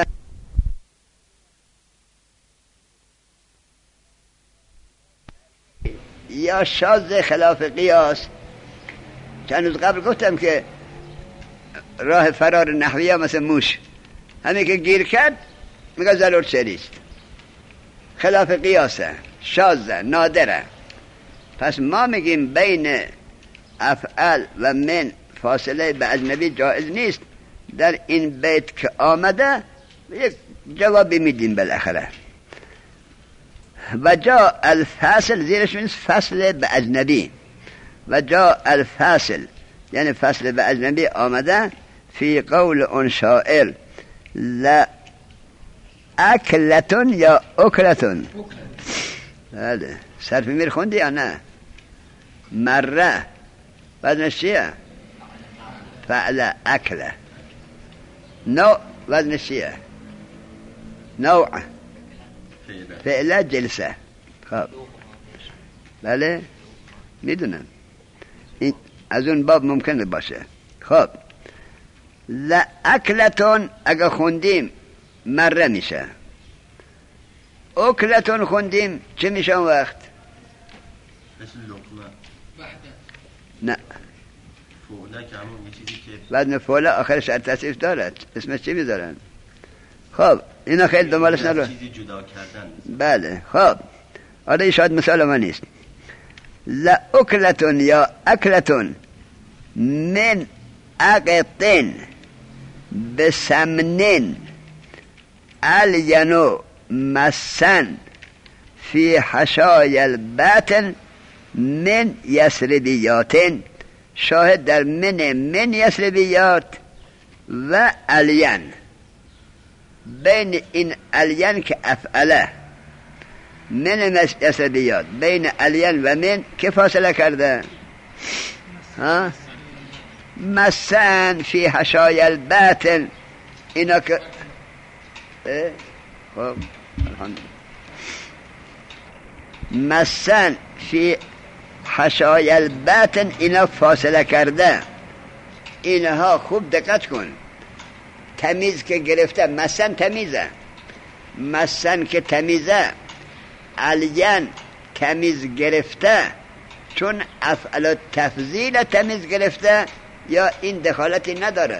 یا شاذ خلاف قیاس. چند روز قبل گفتم که راه فرار نحویه مثل موش، همین که گیر کرد میگه ضرور سریست، خلاف قیاسه، شاذه، نادره. پس ما میگیم بین افعل و من فاصله به اجنبی جائز نیست. در این بیت که آمده یک جوابی میدیم بالاخره. و جا الفاصل زیرش میست فصل به اجنبی. و جا الفاصل یعنی فصل به اجنبی آمده فی قول اون شاعر لا اکلتون یا اکلتون. بله، صرف میر خوندی یا نه؟ مره وزنش چیه؟ فعل اکله. نوع وزنش چیه؟ نوع فعل جلسه. خب بله میدونم این از اون باب ممکنه باشه. خب لأکلتون اگه خوندیم مره میشه. اکلتون خوندیم چه میشه اون وقت؟ نه، فعله که همون یه چیزی که وزن فعله آخرش تصریف دارد، اسمش چی میذارن؟ خب اینا خیلی دنبالش نرو. چیزی جدا کردن. بله خب آره شاید مثال ما نیست. لأکلتون یا اکلتون من اقطن بسمنن الینو مسن فی حشای الباطن من یسربیاتن. شاهد در من من یسربیات و الین. بین این الین که افعله، من یسربیات، بین الین و من که فاصله کرده؟ ها؟ مسن فی حشای الباطن. اینا که خب مسن فی حشای الباطن اینا فاصله کرده. اینها خوب دقت کن. تمیز که گرفته، مسن تمیزه، مسن که تمیزه، الین تمیز گرفته، چون افعل تفضیل تمیز گرفته یا این دخالتی نداره؟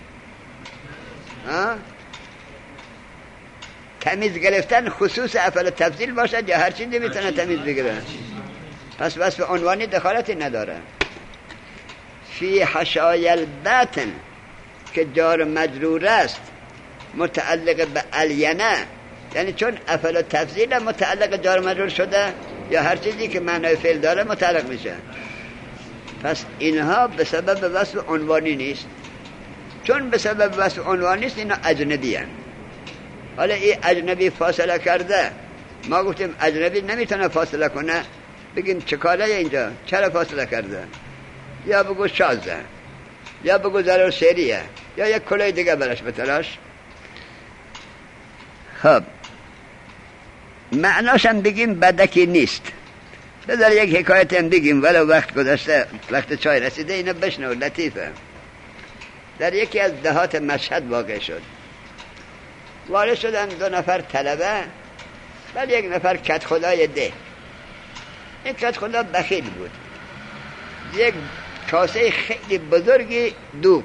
ها؟ تمیز گرفتن خصوص افعل تفضیل باشد یا هر چیزی میتونه تمیز بگیره؟ پس وصف عنوانی دخالتی نداره. فی حشای الباطن که جار مجرور است متعلق به الینه، یعنی چون افعل تفضیل متعلق جار مجرور شده یا هر چیزی که معنای فعل داره متعلق میشه. پس اینها به سبب وصف عنوانی نیست. چون به سبب وصف عنوانی نیست اینا اجنبی هن. حالا این اجنبی فاصله کرده، ما گفتیم اجنبی نمیتونه فاصله کنه، بگیم چه کاره اینجا؟ چرا فاصله کرده؟ یا بگو شازه، یا بگو ضرور سریه، یا یک کلای دیگه برش بتراش. خب معناشم بگیم بدکی نیست. بذار یک حکایت هم بگیم ولو وقت گذشته، وقت چای رسیده، اینو بشنو، لطیفه. در یکی از دهات مشهد واقع شد. وارد شدن دو نفر طلبه، ولی یک نفر کت خدای ده. این کت خدا بخیل بود، یک کاسه خیلی بزرگی دوغ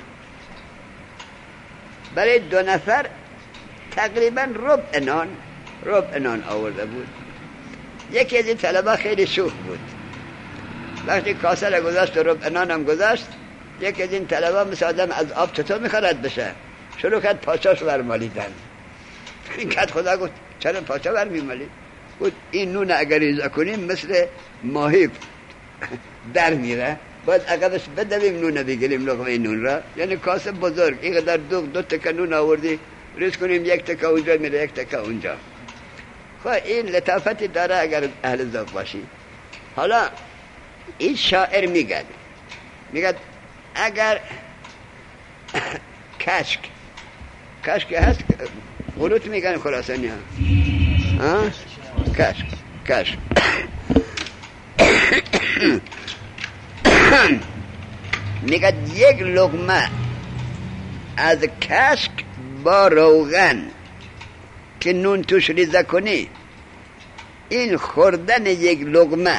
برای دو نفر تقریبا ربع نان ربع نان آورده بود. یکی از این طلبه خیلی شوخ بود، وقتی کاسه را گذاشت و ربع نان هم گذاشت، یکی از این طلبه مثل آدم از آب چطور میخواد بشه، شروع کرد پاچاش برمالیدن. این کت خدا گفت چرا پاچا برمیمالی؟ بود این نون اگر ایزا کنیم مثل ماهی در میره، باید عقبش بدویم نون بگیریم لقمه نون را. یعنی کاسه بزرگ این قدر دو دو تکه نون آوردی، ریز کنیم یک تکه اونجا میره یک تکه اونجا. خب این لطافتی داره اگر اهل ذوق باشی. حالا این شاعر میگه میگه اگر کشک کشک هست غلوط میگن خلاصانی ها کشک کشک میگه یک لقمه از کشک با روغن که نون توش ریزه کنی، این خوردن یک لقمه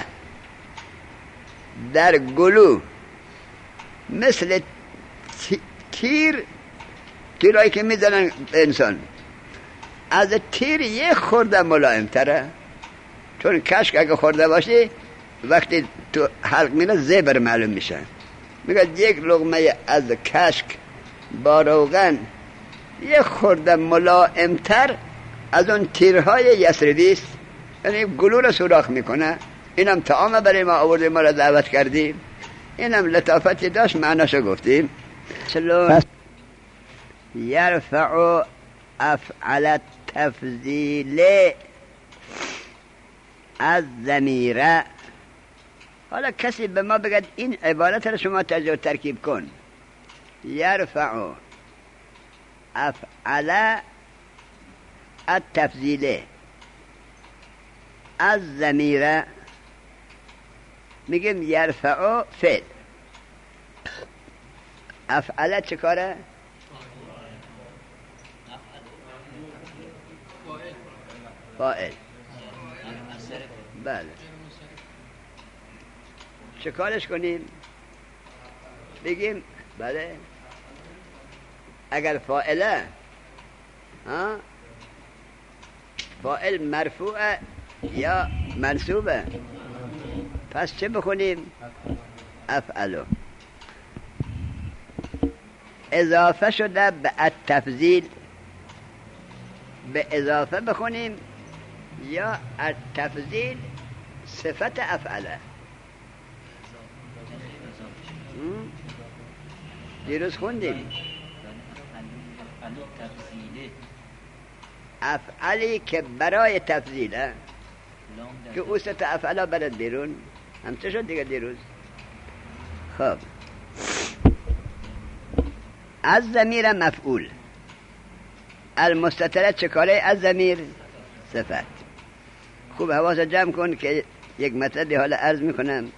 در گلو مثل تیر، تیرایی که میزنن انسان، از تیر یک خورده ملایم تره. چون کشک اگه خورده باشی وقتی تو حلق میره زبر معلوم میشه. میگه یک لقمه از کشک با روغن یک خورده ملایم تر از اون تیرهای یسربی است، یعنی گلو رو سوراخ میکنه. اینم طعام برای ما آورده، ما را دعوت کردیم، اینم لطافتی داشت، معناشو گفتیم. سلام یرفع افعل التفضیل از ضمیره. حالا کسی به ما بگد این عبارت رو شما تجزیه و ترکیب کن. یرفع افعل التفضیل از ضمیره، میگیم یرفع فعل، افعل چه کاره؟ فاعل. بله چه کارش کنیم؟ بگیم بله اگر فاعله ها فاعل مرفوعه یا منصوبه، پس چه بخونیم؟ افعلو. اضافه شده به التفضیل، به اضافه بخونیم یا التفضیل صفت افعله. دیروز خوندیم افعلی که برای تفضیله که او ست افعلا برد بیرون، همچه شد دیگه دیروز. خب از ضمیر مفعول، المستتره چه کاره؟ از ضمیر صفت. خوب حواس جمع کن که یک مطلبی حالا عرض میکنم.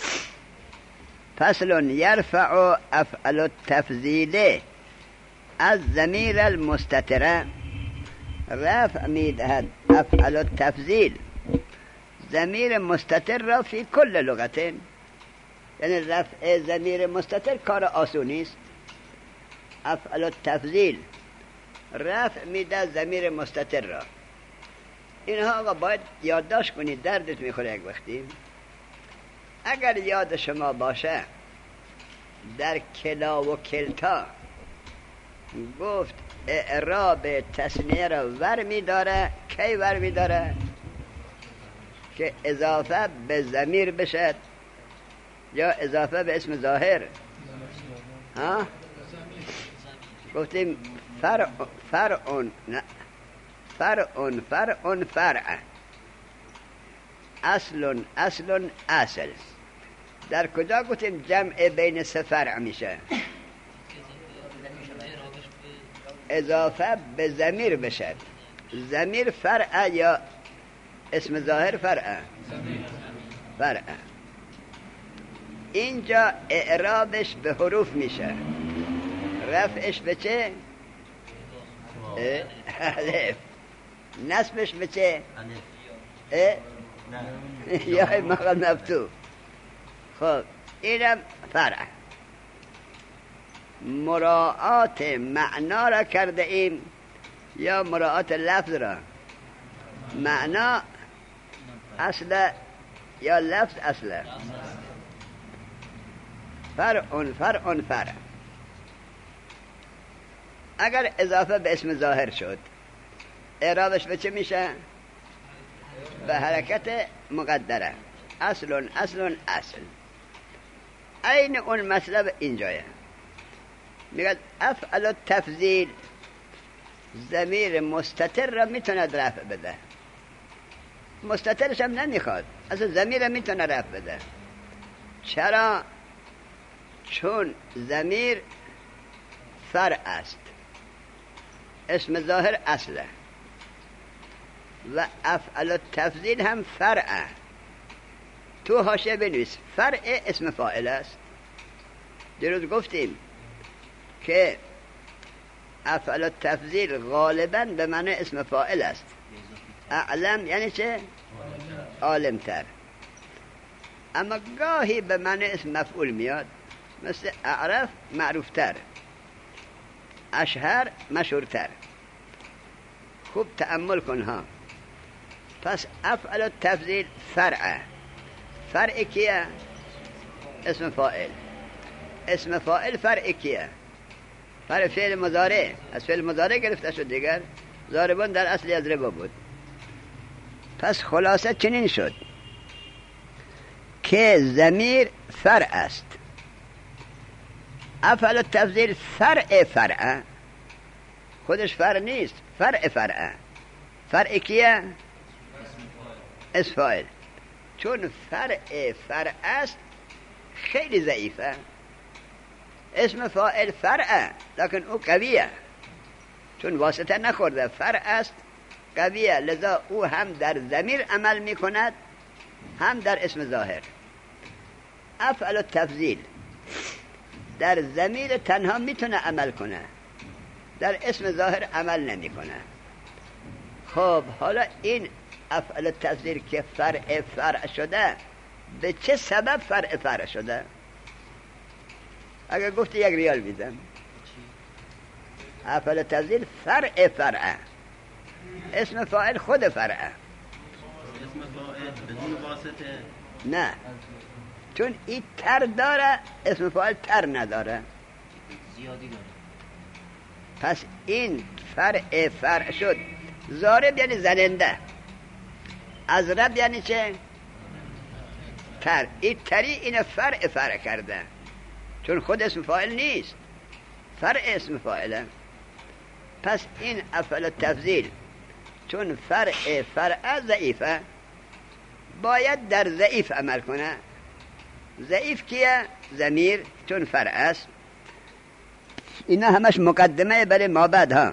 فصل یرفع افعل التفضیل از ضمیر المستتره، رفع میدهد افعل التفضیل ضمیر مستتر را فی کل لغتین. یعنی رفع ضمیر مستتر کار آسونی است. افعل التفضیل رفع میده ضمیر مستتر را. اینها آقا باید یادداشت کنید، دردت میخوره یک وقتی. اگر یاد شما باشه در کلا و کلتا گفت اعراب تثنیه را ور میداره. کی ور میداره؟ که اضافه به ضمیر بشد یا اضافه به اسم ظاهر. ها گفتیم فرع فرعون نه فرعون فرعون فرع، اصل اصل اصل. در کجا گفتیم جمع بین سه فرع میشه؟ اضافه به ضمیر بشد. ضمیر فرع یا اسم ظاهر؟ فرع فرع. اینجا اعرابش به حروف میشه، رفعش به چه؟ الف. نصبش به چه؟ الف. یا مقام مفتوح. خب اینم فرع. مراعات معنا را کرده ایم یا مراعات لفظ را؟ معنا اصل یا لفظ اصل؟ فرع فرع فرع. اگر اضافه به اسم ظاهر شد اعرابش به چه میشه؟ به حرکت مقدره. اصل اصل اصل. این اون مطلب اینجایه. میگه افعل التفضیل ضمیر مستتر را میتونه رفع بده، مستترش هم نمیخواد، اصلا ضمیر میتونه رفع بده. چرا؟ چون ضمیر فرع است، اسم ظاهر اصله و افعل التفضیل هم فرعه. تو حاشیه بنویس فرع اسم فاعل است. دیروز گفتیم که افعل التفضیل غالبا به معنی اسم فاعل است. اعلم یعنی چه؟ عالمتر. اما گاهی به معنی اسم مفعول میاد، مثل اعرف معروفتر، اشهر مشهورتر. خوب تأمل کن ها. پس افعل التفضیل فرعه. فرع کیه؟ اسم فاعل. اسم فاعل فرع کیه؟ فرع فعل مضارع. از فعل مضارع گرفته شد دیگر. ضاربون در اصل یضرب بود. پس خلاصه چنین شد که ضمیر فرع است. افعل التفضیل فرع فرع، خودش فرع نیست، فرع فرع. فرع کیه؟ اسم فاعل. چون فرع فرع است خیلی ضعیفه. اسم فاعل فرع لکن او قویه، چون واسطه نخورده، فرع است، قویه، لذا او هم در ضمیر عمل میکند هم در اسم ظاهر. افعل التفضیل در ضمیر تنها میتونه عمل کنه، در اسم ظاهر عمل نمیکنه. خب حالا این افعل التفضیل که فرع فرع شده، به چه سبب فرع فرع شده؟ اگر گفتی یک ریال میدم. افعل التفضیل فرع فرع، اسم فاعل خود فرع. اسم فاعل بدون واسطه؟ نه، چون این تر داره، اسم فاعل تر نداره، زیادی داره. پس این فرع فرع شد. ضارب یعنی زننده، از رب یعنی چه؟ تر. این تری این فرع فرع کرده، چون خود اسم فاعل نیست، فرع اسم فاعله. پس این افعل التفضیل چون فرع فرع ضعیفه، باید در ضعیف عمل کنه. ضعیف کیه؟ ضمیر، چون فرع است. اینا همش مقدمه برای ما بعد ها.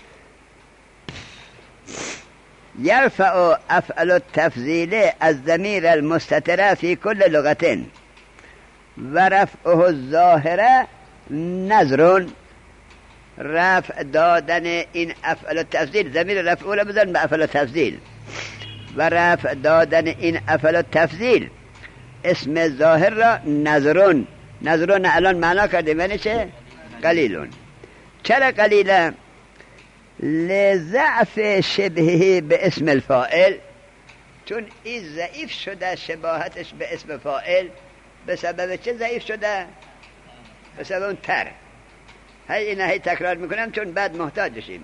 یرفع افعل التفضیل از ضمیر المستتر فی کل لغت و رفعه الظاهره نظر. رفع دادن این افعل التفضیل، ضمیر رفع اولا بزن به افعل التفضیل، و رفع دادن این افعل التفضیل اسم ظاهر را نظرون. نظرون الان معنا کردیم یعنی چه؟ قلیلون. چرا قلیله؟ لضعف شبهه به اسم الفاعل، چون این ضعیف شده شباهتش به اسم فاعل. به سبب چه ضعیف شده؟ به سبب اون تر. هی اینه هی تکرار میکنم چون بعد محتاجشیم.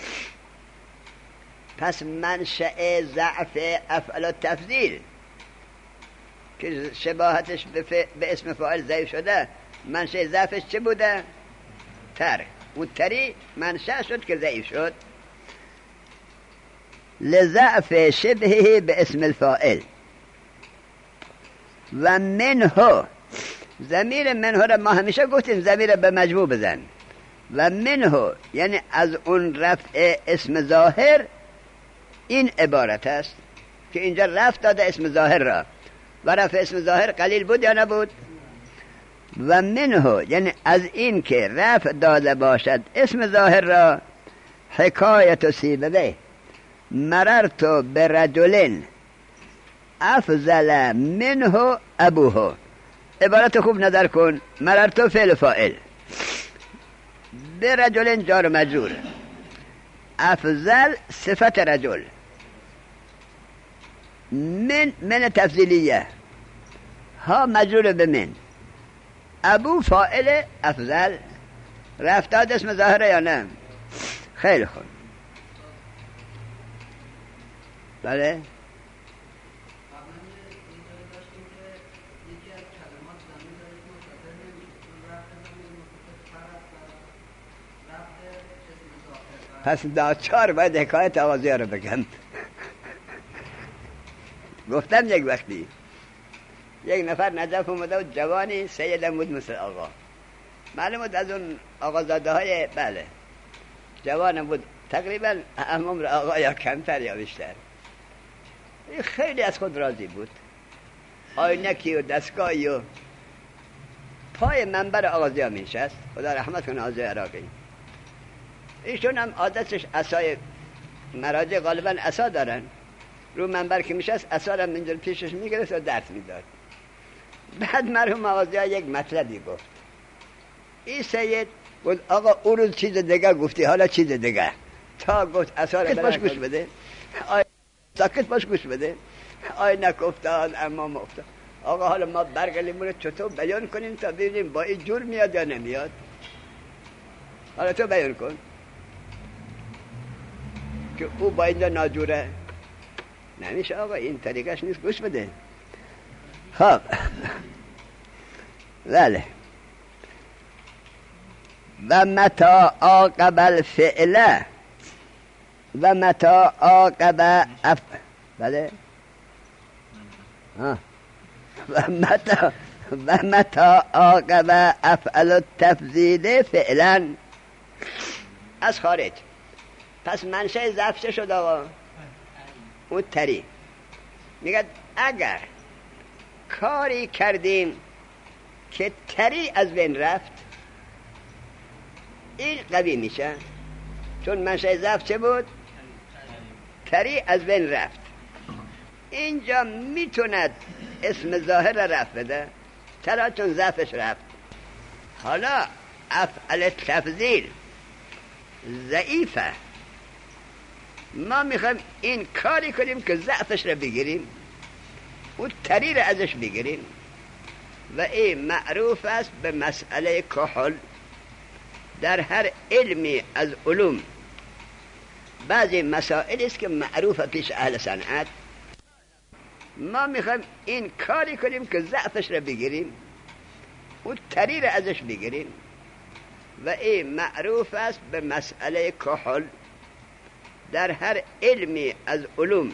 پس منشأ ضعف افعل التفضیل که شباهتش به, ف... به اسم فاعل ضعیف شده، منشأ ضعفش چه بوده؟ تر. اون تری منشأ شد که ضعیف شد. لضعف شبهه به اسم الفاعل. و منه، ضمیر منه را ما همیشه گفتیم ضمیر به مجموع بزن. و منه یعنی از اون رفع اسم ظاهر این عبارت است که اینجا رفع داده اسم ظاهر را. و رفع اسم ظاهر قلیل بود یا نبود؟ و منه یعنی از این که رفع داده باشد اسم ظاهر را، حکایت سیبه مررت برجل افضل منه ابوه. عبارت خوب نظر کن. مررت فعل فاعل، به رجل جار مجرور، افضل صفت رجل، من من تفضیلیه، ها مجرور به من، ابو فاعل افضل. رفتاد اسم ظاهره یا نه؟ خیلی خوب. بله پس ناچار باید حکایت آغازی رو بگم. گفتم یک وقتی یک نفر نجف اومده و جوانی سیدم بود مثل آقا، معلوم بود از اون آقازاده های بله جوانم بود، تقریبا هم عمر آقا یا کمتر یا بیشتر. خیلی از خود راضی بود، آینکی و دستگاهی و پای منبر آغازی ها میشست. خدا رحمت کنه آغازی عراقی. ایشون هم عادتش عصای مراجع غالبا عصا دارن، رو منبر که میشست عصا رو اینجا پیشش میگرفت و درس میداد. بعد مرحوم آغازی ها یک مطلبی گفت. این سید بود آقا او روز چیز دیگه گفتی، حالا چیز دیگه. تا گفت عصا رو باش گوش بده، آی ساکت باش گوش بده، آی نکفتاد اما افتاد. آقا حالا ما برگلیمون چطور بیان کنیم تا ببینیم با این جور میاد یا نمیاد؟ حالا تو بیان کن که او با اینجا ناجوره. نمیشه آقا، این طریقش نیست، گوش بده. خب بله. و متا عاقب الفعل و متا عاقب اف بله ها و متا و متا عاقب افعل التفضیل فعلا از خارج. پس منشأ ضعف چه شد آقا؟ اون تری. میگه اگر کاری کردیم که تری از بین رفت، این قوی میشه، چون منشأ ضعف چه بود؟ تری از بین رفت. اینجا میتوند اسم ظاهر را رفت بده، چرا؟ چون ضعفش رفت. حالا افعل تفضیل ضعیفه، ما میخوایم این کاری کنیم که ضعفش را بگیریم، او تری را ازش بگیریم. و این معروف است به مسئله کحل. در هر علمی از علوم بعضی مسائل است که معروف پیش اهل صنعت. ما میخوایم این کاری کنیم که ضعفش را بگیریم، او تری را ازش بگیریم. و این معروف است به مسئله کحل. در هر علمی از علوم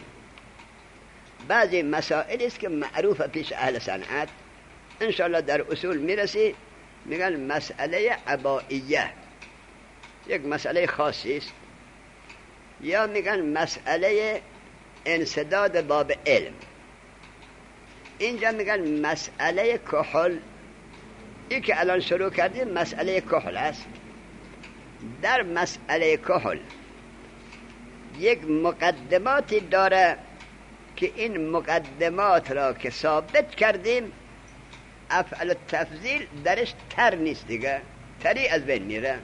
بعضی مسائل است که معروف پیش اهل صنعت. انشاءالله در اصول میرسی، میگن مسئله عبائیه، یک مسئله خاصی است، یا میگن مسئله انسداد باب علم. اینجا میگن مسئله کحل. این که الان شروع کردیم مسئله کحل است. در مسئله کحل یک مقدماتی داره که این مقدمات را که ثابت کردیم افعل التفضیل درش تر نیست دیگه، تری از بین میره.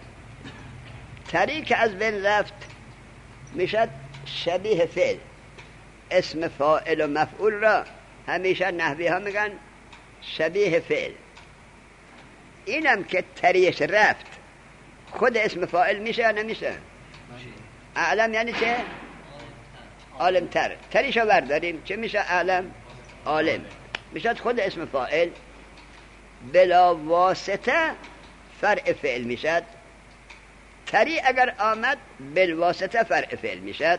تری که از بین رفت میشد شبیه فعل. اسم فاعل و مفعول را همیشه نحوی ها میگن شبیه فعل. اینم که تریش رفت خود اسم فاعل میشه یا نمیشه؟ اعلم یعنی چه؟ عالم تر. تریشو برداریم چه میشه؟ اعلم عالم میشد خود اسم فاعل، بلا واسطه فرع فعل میشد. تری اگر آمد بالواسطه فرع فعل میشد.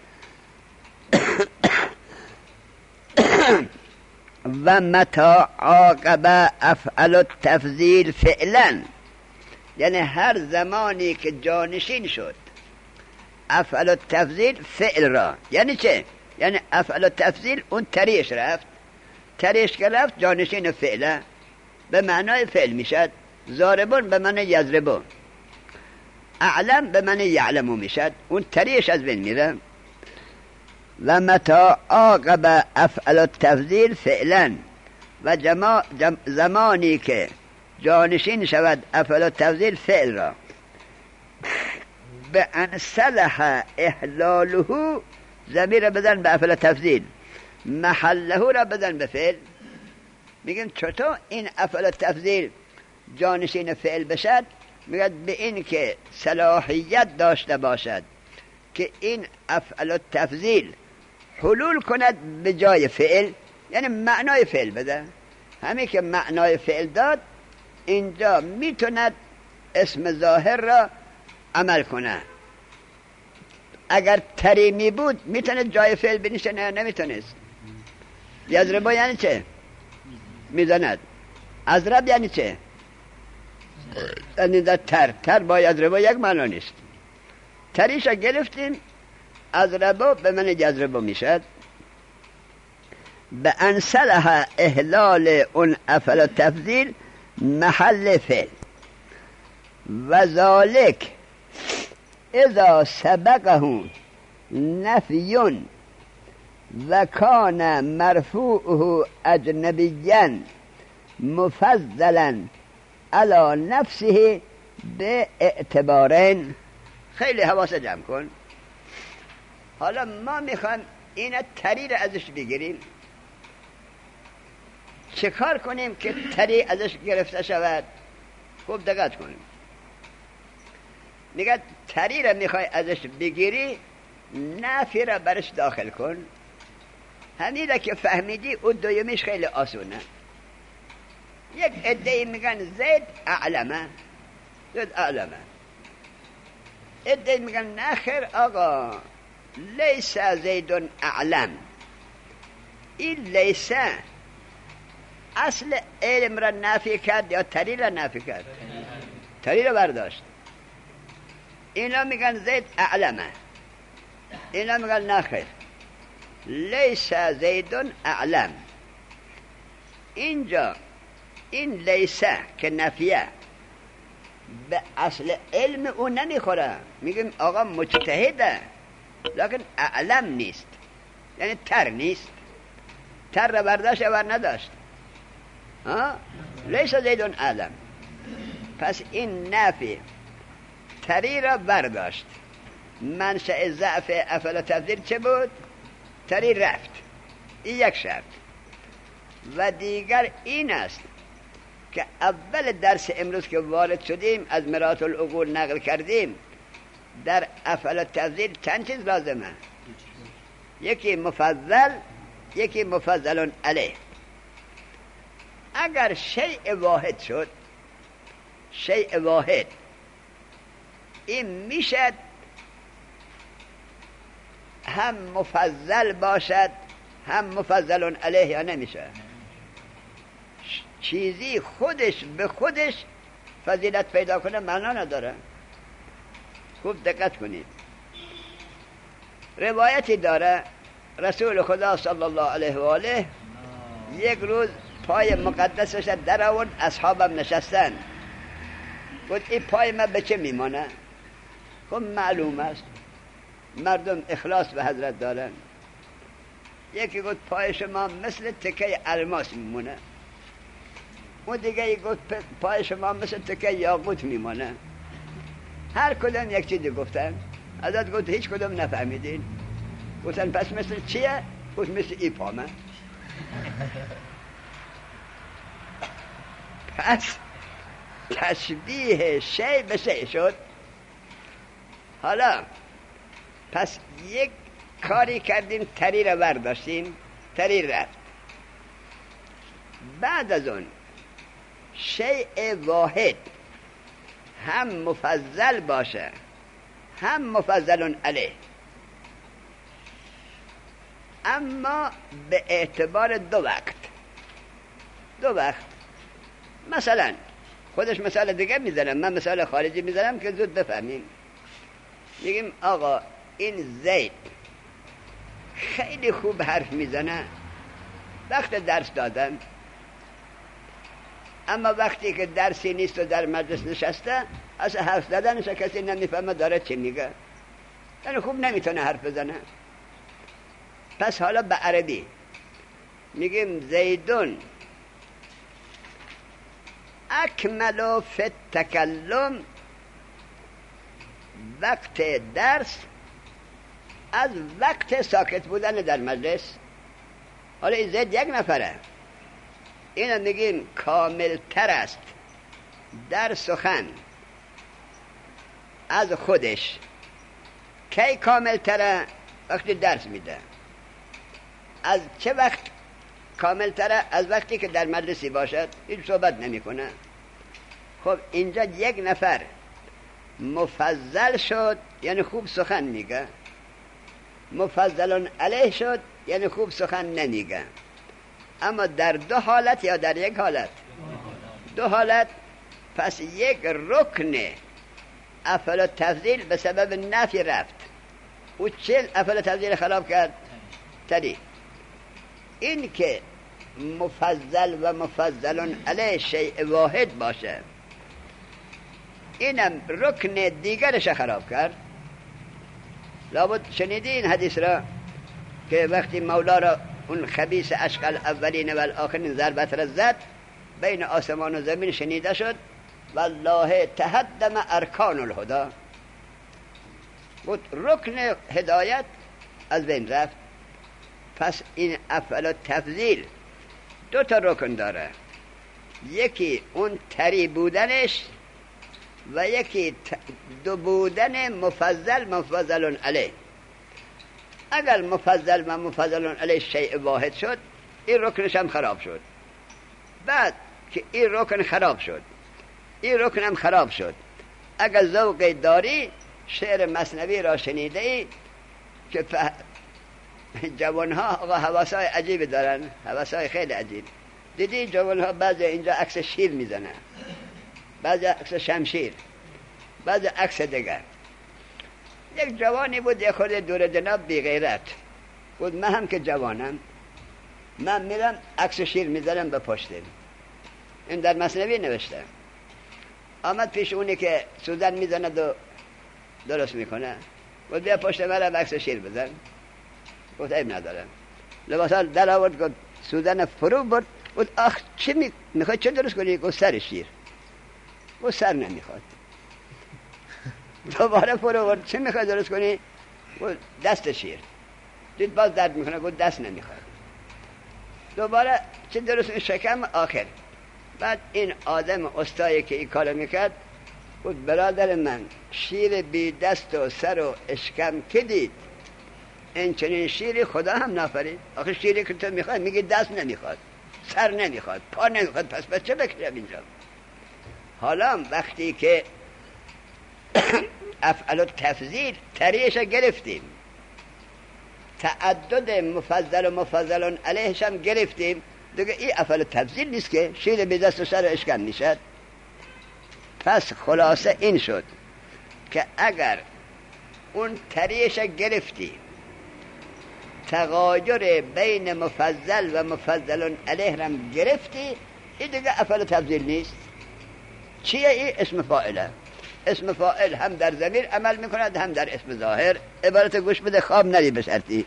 و متا عاقب افعل التفضیل فعلا، یعنی هر زمانی که جانشین شد افعل التفضیل فعل را. یعنی چه؟ یعنی افعل التفضیل اون تریش رفت، تریش که رفت جانشین فعله، به معنای فعل میشد. ضاربون به معنی یضربون، اعلم به معنی یعلمو میشد، اون تریش از بین میره. و متا عاقب افعل التفضیل فعلا و جما جم زمانی که جانشین شود افعل التفضیل فعل را به ان صلح احلاله، ضمیر بزن به افعل التفضیل، محله را بزن به فعل. میگیم چطور این افعل التفضیل جانشین فعل بشد؟ میگه به این که صلاحیت داشته باشد که این افعل التفضیل حلول کند به جای فعل، یعنی معنای فعل بده. همین که معنای فعل داد اینجا میتوند اسم ظاهر را عمل کنه. اگر تریمی بود میتونه جای فعل بنشه؟ نه نمیتونست. یضرب یعنی چه؟ میزند. اضرب یعنی چه؟ یعنی تر تر با یضرب یک معنا نیست. تریش گرفتیم، اضرب به من یضرب میشد. به ان صلح احلال اون افعل التفضیل محل فعل و ذالک اذا سبقه نفی و کان مرفوعه اجنبیا مفضلا علی نفسه به اعتبارین. خیلی حواس جمع کن. حالا ما میخوایم این تری را ازش بگیریم. چه کار کنیم که تری ازش گرفته شود؟ خوب دقت کنیم. میگه تری را میخوای ازش بگیری، نفی را برش داخل کن. همین که فهمیدی او دویمیش خیلی آسونه. یک عده‌ای میگن زید اعلمه، زید اعلمه. عده‌ای میگن نخیر آقا لیس زیدون اعلم. این لیس اصل علم را نفی کرد یا تری را نفی کرد؟ تری را برداشت. اینا میگن زید اعلمه، اینا میگن نخیر لیس زیدون اعلم. اینجا این لیسه که نفیه به اصل علم او نمیخوره. میگیم آقا مجتهده لیکن اعلم نیست، یعنی تر نیست. تر را برداشت یا بر نداشت؟ ها؟ لیس زیدون اعلم. پس این نفی تری را برداشت. منشأ ضعف افعل تفضیل چه بود؟ تری رفت. این یک شرط. و دیگر این است که اول درس امروز که وارد شدیم از مرآت العقول نقل کردیم، در افعل تفضیل چند چیز لازمه؟ یکی مفضل، یکی مفضل علیه. اگر شیء واحد شد، شیء واحد، این میشد هم مفضل باشد هم مفضل علیه یا نمیشه؟ چیزی خودش به خودش فضیلت پیدا کنه معنا نداره. خوب دقت کنید. روایتی داره رسول خدا صلی الله علیه و آله یک روز پای مقدسش در آورد، اصحابم نشستن. گفت این پای من به چه میمانه؟ خب معلوم است مردم اخلاص به حضرت دارن. یکی گفت پای شما مثل تکه الماس میمونه، اون دیگه گفت پای شما مثل تکه یاقوت میمونه. هر کدوم یک چیزی گفتن. حضرت گفت هیچ کدوم نفهمیدین. گفتن پس مثل چیه؟ گفت مثل ای پامه. پس تشبیه شی به شی شد. حالا پس یک کاری کردیم، تری را برداشتیم، تری رفت. بعد از اون شیء واحد هم مفضل باشه هم مفضل علیه، اما به اعتبار دو وقت. دو وقت مثلا خودش مثال دیگه میزنم، من مثال خارجی میزنم که زود بفهمیم. میگیم آقا این زید خیلی خوب حرف میزنه وقت درس دادن، اما وقتی که درسی نیست و در مجلس نشسته از حرف زدنش کسی نمیفهمه داره چی میگه، یعنی خوب نمیتونه حرف بزنه. پس حالا به عربی میگیم زیدون اکمل فی التکلم، وقت درس از وقت ساکت بودن در مجلس. حالا این زید یک نفره، اینو میگیم کامل تر است در سخن از خودش. کی کامل تره؟ وقتی درس میده. از چه وقت کامل تره؟ از وقتی که در مجلسی باشد، هیچ صحبت نمیکنه. خب اینجا یک نفر مفضل شد یعنی خوب سخن میگه، مفضلون علیه شد یعنی خوب سخن نمیگه. اما در دو حالت یا در یک حالت؟ دو حالت. پس یک رکن افعال تفضیل به سبب نفی رفت. او چه افعال تفضیل خراب کرد؟ تری این که مفضل و مفضلون علیه شیء واحد باشه، اینم رکن دیگرش خراب کرد. لابد شنیدی این حدیث را که وقتی مولا را اون خبیث اشقل اولین و الاخرین ضربت را زد، بین آسمان و زمین شنیده شد والله تهدم ارکان الهدى. بود رکن هدایت از بین رفت. پس این افعال تفضیل دو تا رکن داره، یکی اون تری بودنش و یکی دو بودن مفضل مفضلون علیه. اگر مفضل و مفضلون علیه شیء واحد شد، این رکنش هم خراب شد. بعد که این رکن خراب شد، این رکن هم خراب شد. اگر ذوق داری شعر مثنوی را شنیده ای که جوانها آقا حواسای عجیب دارن، حواسای خیلی عجیب. دیدی جوانها بعضی اینجا عکس شیر میزنن، بعضی عکس شمشیر، بعضی عکس دیگر. یک جوانی بود یک خورده دور جناب بی غیرت بود، من هم که جوانم، من میرم عکس شیر میزنم به پشتم. این در مثنوی نوشته. آمد پیش اونی که سوزن میزند و درست میکنه، بود بیا پشت مرم عکس شیر بزن. بود عیب ندارم. لباسا در آورد، گفت سوزن فرو برد. بود آخ چی می... میخوای چه درست کنی؟ گفت سر شیر. گفت سر نمیخواد. دوباره فرو برد، چی میخوای درست کنی؟ گفت دست شیر. دید باز درد میکنه، گفت دست نمیخواد. دوباره چه درست کنی؟ شکم. آخر بعد این آدم استایی که این کارو میکرد بود برادر من، شیر بی دست و سر و اشکم که دید؟ این چنین شیری خدا هم نافرید. آخه شیری که تو میخوای میگی دست نمیخواد، سر نمیخواد، پا نمیخواد، پس پس چه بکشم اینجا؟ حالا وقتی که افعال تفضیل تریش گرفتیم، تعدد مفضل و مفضلون علیهش هم گرفتیم، دیگه این افعال تفضیل نیست که شیر بی دست و سر اشکم میشد. پس خلاصه این شد که اگر اون تریش گرفتی، تغایر بین مفضل و مفضلون علیه هم گرفتی، این دیگه افعال تفضیل نیست. چیه این؟ اسم فاعله. اسم فاعل هم در ضمیر عمل میکند هم در اسم ظاهر. عبارت گوش بده، خواب نری به شرطی.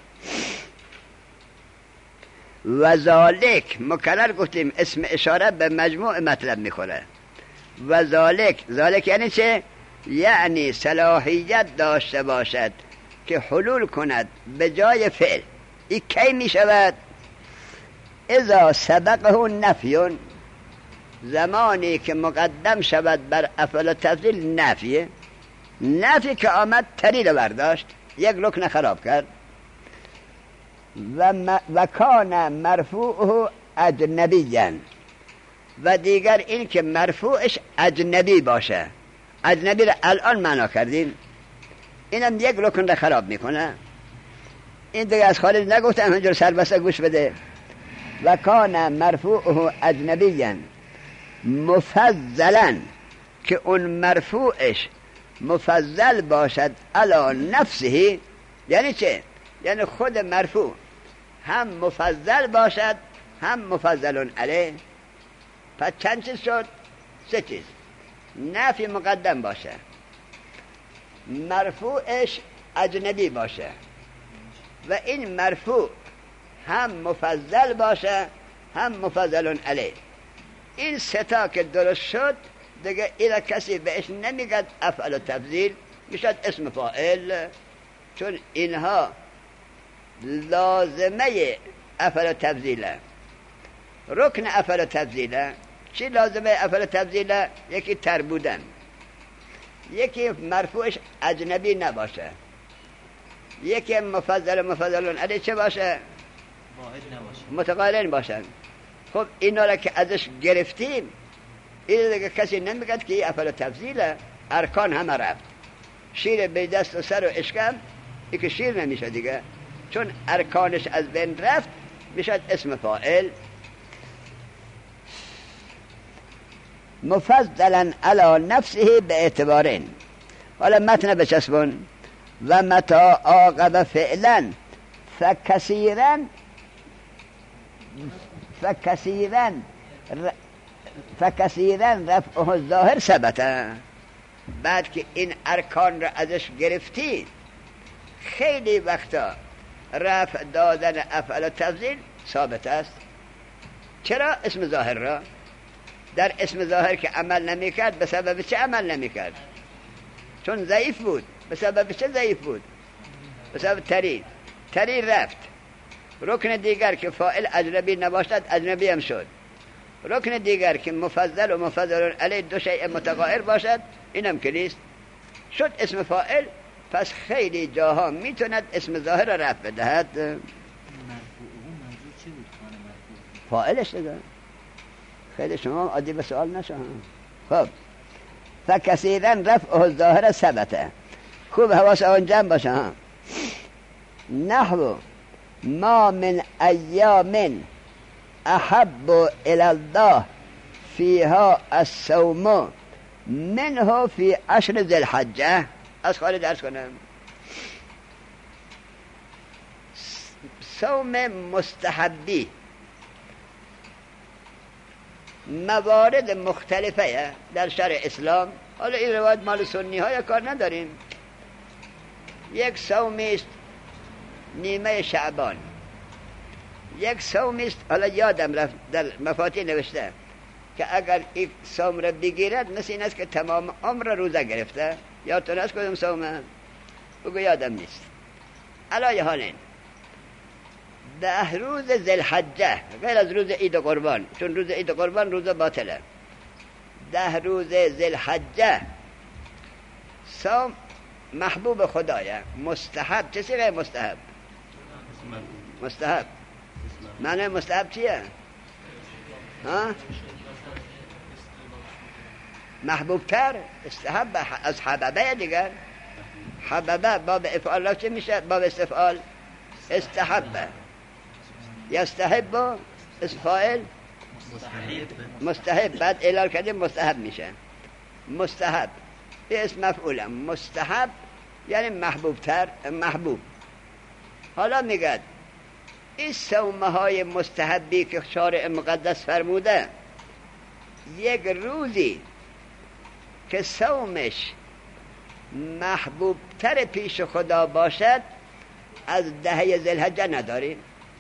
و ذالک مکرر گفتیم اسم اشاره به مجموع مطلب میخوره. و ذالک، ذالک یعنی چه؟ یعنی صلاحیت داشته باشد که حلول کند به جای فعل. این کی می شود؟ اذا سبقه نفیون، زمانی که مقدم شود بر افعال تفضیل نفیه. نفی که آمد تری رو برداشت، یک رکن خراب کرد. و, م... و کان مرفوعه اجنبیاً، و دیگر این که مرفوعش اجنبی باشه. اجنبی رو الان معنا کردیم، اینم یک رکن رو خراب میکنه. این دیگه از خارج نگفتم، همینجور سربسته گوش بده. و کان مرفوعه اجنبیاً مفضلاً، که اون مرفوعش مفضل باشد علی نفسه. یعنی چه؟ یعنی خود مرفوع هم مفضل باشد هم مفضلون علیه. پس چند چیز شد؟ سه چیز. نفی مقدم باشه، مرفوعش اجنبی باشه و این مرفوع هم مفضل باشه هم مفضلون علیه. این ستا که درست شد دیگه اینا کسی بهش نمیگد افعال تفضیل، میشد اسم فاعل، چون اینها لازمه افعال تفضیله. رکن افعال تفضیله چی لازمه افعال تفضیله؟ یکی تر بودن، یکی مرفوعش اجنبی نباشه، یکی مفضل مفضلون علی چه باشه؟ واحد نباشه، متقارن باشن. خب اینا را که ازش گرفتیم این دیگه کسی نمیگد که این افعال تفضیله. ارکان همه رفت، شیر به دست و سر و اشکم این که شیر نمیشه دیگه، چون ارکانش از بین رفت میشد اسم فاعل. مفضلا علی نفسه به اعتبارین. حالا متن بچسبون. و متا عاقب فعلا فکثیرا فکثیرا فکثیرا رفعه الظاهر ثبته. بعد که این ارکان را ازش گرفتی خیلی وقتا رفع دادن افعال تفضیل ثابت است. چرا؟ اسم ظاهر را در اسم ظاهر که عمل نمی کرد به سبب چه عمل نمی کرد؟ چون ضعیف بود. به سبب چه ضعیف بود؟ به سبب تری. تری رفت. رکن دیگر که فاعل اجنبی نباشد اجنبی هم شد. رکن دیگر که مفضل و مفضل علیه دو شیء متقاعر باشد اینم که نیست، شد اسم فاعل. پس خیلی جاها میتوند اسم ظاهر را رفع بدهد. فاعلش دیگه. خیلی شما عادی به سوال نشو. خب فکثیرا رفعه الظاهر ثبته. خوب حواس آن جمع باشه ها. نحو ما من ایام احب الی الله فیها الصوم منه فی عشر ذی الحجه. از خالی درس کنم. صوم مستحبی موارد مختلفه در شرع اسلام. حالا این روایت مال سنی ها یا کار نداریم. یک صومی است نیمه شعبان، یک صومی است حالا یادم رفت در مفاتیح نوشته که اگر این صوم را بگیرد مثل این است که تمام عمر روزه گرفته. یادتون است کدوم صومه؟ بگو یادم نیست. علای حالین ده روز ذی الحجه غیر از روز عید قربان، چون روز عید قربان روز باطله. ده روز ذی الحجه صوم محبوب خدایه، مستحب. چه سیغه مستحب؟ مستحب. معنی مستحب چیه؟ ها؟ محبوب تر. استحب از حببه دیگر. حببه باب افعال چه میشه؟ باب استفعال استحبه. یستحب اسم فاعل مستحب. بعد اعلال کردیم مستحب میشه. مستحب اسم مفعولم. مستحب یعنی محبوب تر، محبوب. حالا میگد این صومه های مستحبی که شارع مقدس فرموده، یک روزی که صومش محبوب تر پیش خدا باشد از دهه ذی الحجه نداریم.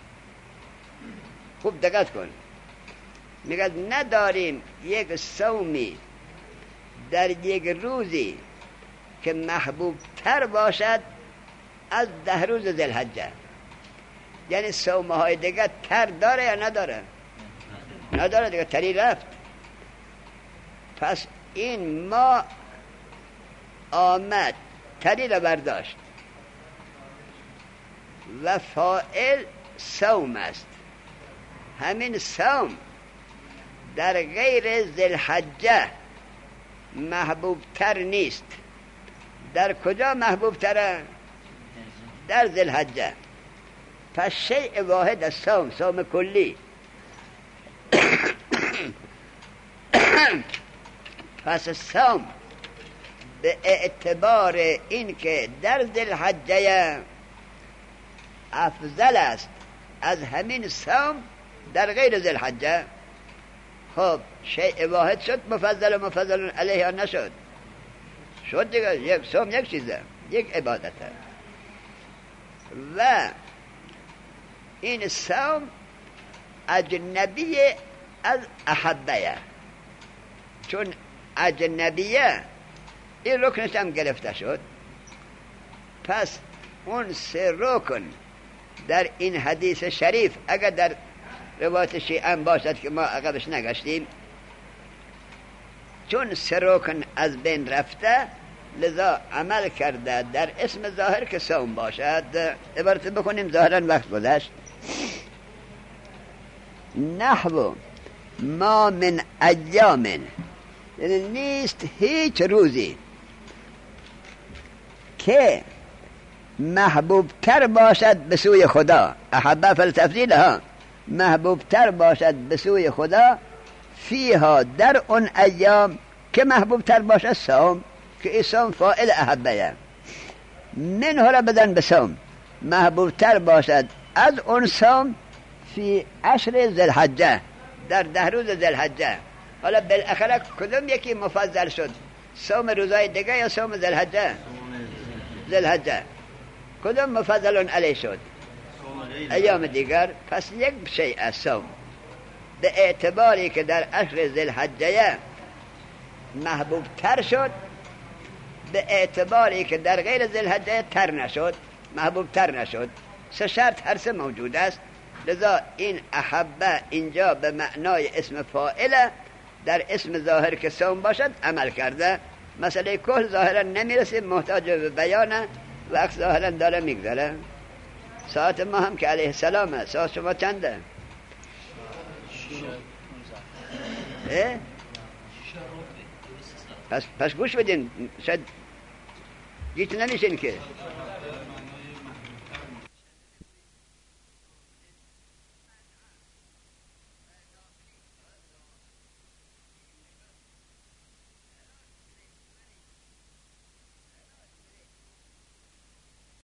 خوب دقت کن. میگه نداریم یک صومی در یک روزی که محبوب تر باشد از ده روز ذی الحجه. یعنی صومه های دیگه تر داره یا نداره؟ نداره دیگه، تری رفت. پس این ما آمد تری را برداشت و فاعل صوم است. همین صوم در غیر ذی الحجه محبوب تر نیست. در کجا محبوب تره؟ در ذی الحجه. پس شیء واحد از صوم، صوم کلی. پس صوم به اعتبار این که در ذی الحجه افضل است از همین صوم در غیر ذی الحجه. خب شیء واحد شد، مفضل و مفضل علیه یا نشد؟ شد دیگه. یک صوم یک چیزه، یک عبادته. و این صوم اجنبی از احبه، چون اجنبیه این رکنش هم گرفته شد. پس اون سه رکن در این حدیث شریف اگر در روایت شیعه باشد که ما عقبش نگشتیم، چون سه رکن از بین رفته لذا عمل کرده در اسم ظاهر که صوم باشد. عبارت بکنیم ظاهرا وقت گذشت. نحو ما من ایام، یعنی نیست هیچ روزی که محبوب تر باشد به سوی خدا، احبه فالتفضیل ها، محبوب تر باشد به سوی خدا فیها در اون ایام که محبوب تر باشد صوم، که این صوم فاعل احبه، منه را بدن به صوم، محبوب تر باشد از اون صوم فی عشر ذی الحجه، در ده روز ذی الحجه. حالا بالاخره کدوم یکی مفضل شد، صوم روزای دیگه یا صوم ذی الحجه؟ ذی الحجه. کدوم مفضل علیه شد؟ ایام دیگر. پس یک شیء از صوم به اعتباری که در عشر ذی الحجه محبوب تر شد، به اعتباری که در غیر ذی الحجه تر نشد، محبوب تر نشد. سه شرط هر سه موجود است. لذا این احبه اینجا به معنای اسم فاعله، در اسم ظاهر که صوم باشد عمل کرده. مسئله کل ظاهرا نمیرسیم، محتاج به بیانه، وقت ظاهرا داره میگذره. ساعت ما هم که علیه السلامه. ساعت شما چنده؟ اه؟ پس, پس گوش بدین، شاید گیت نمیشین که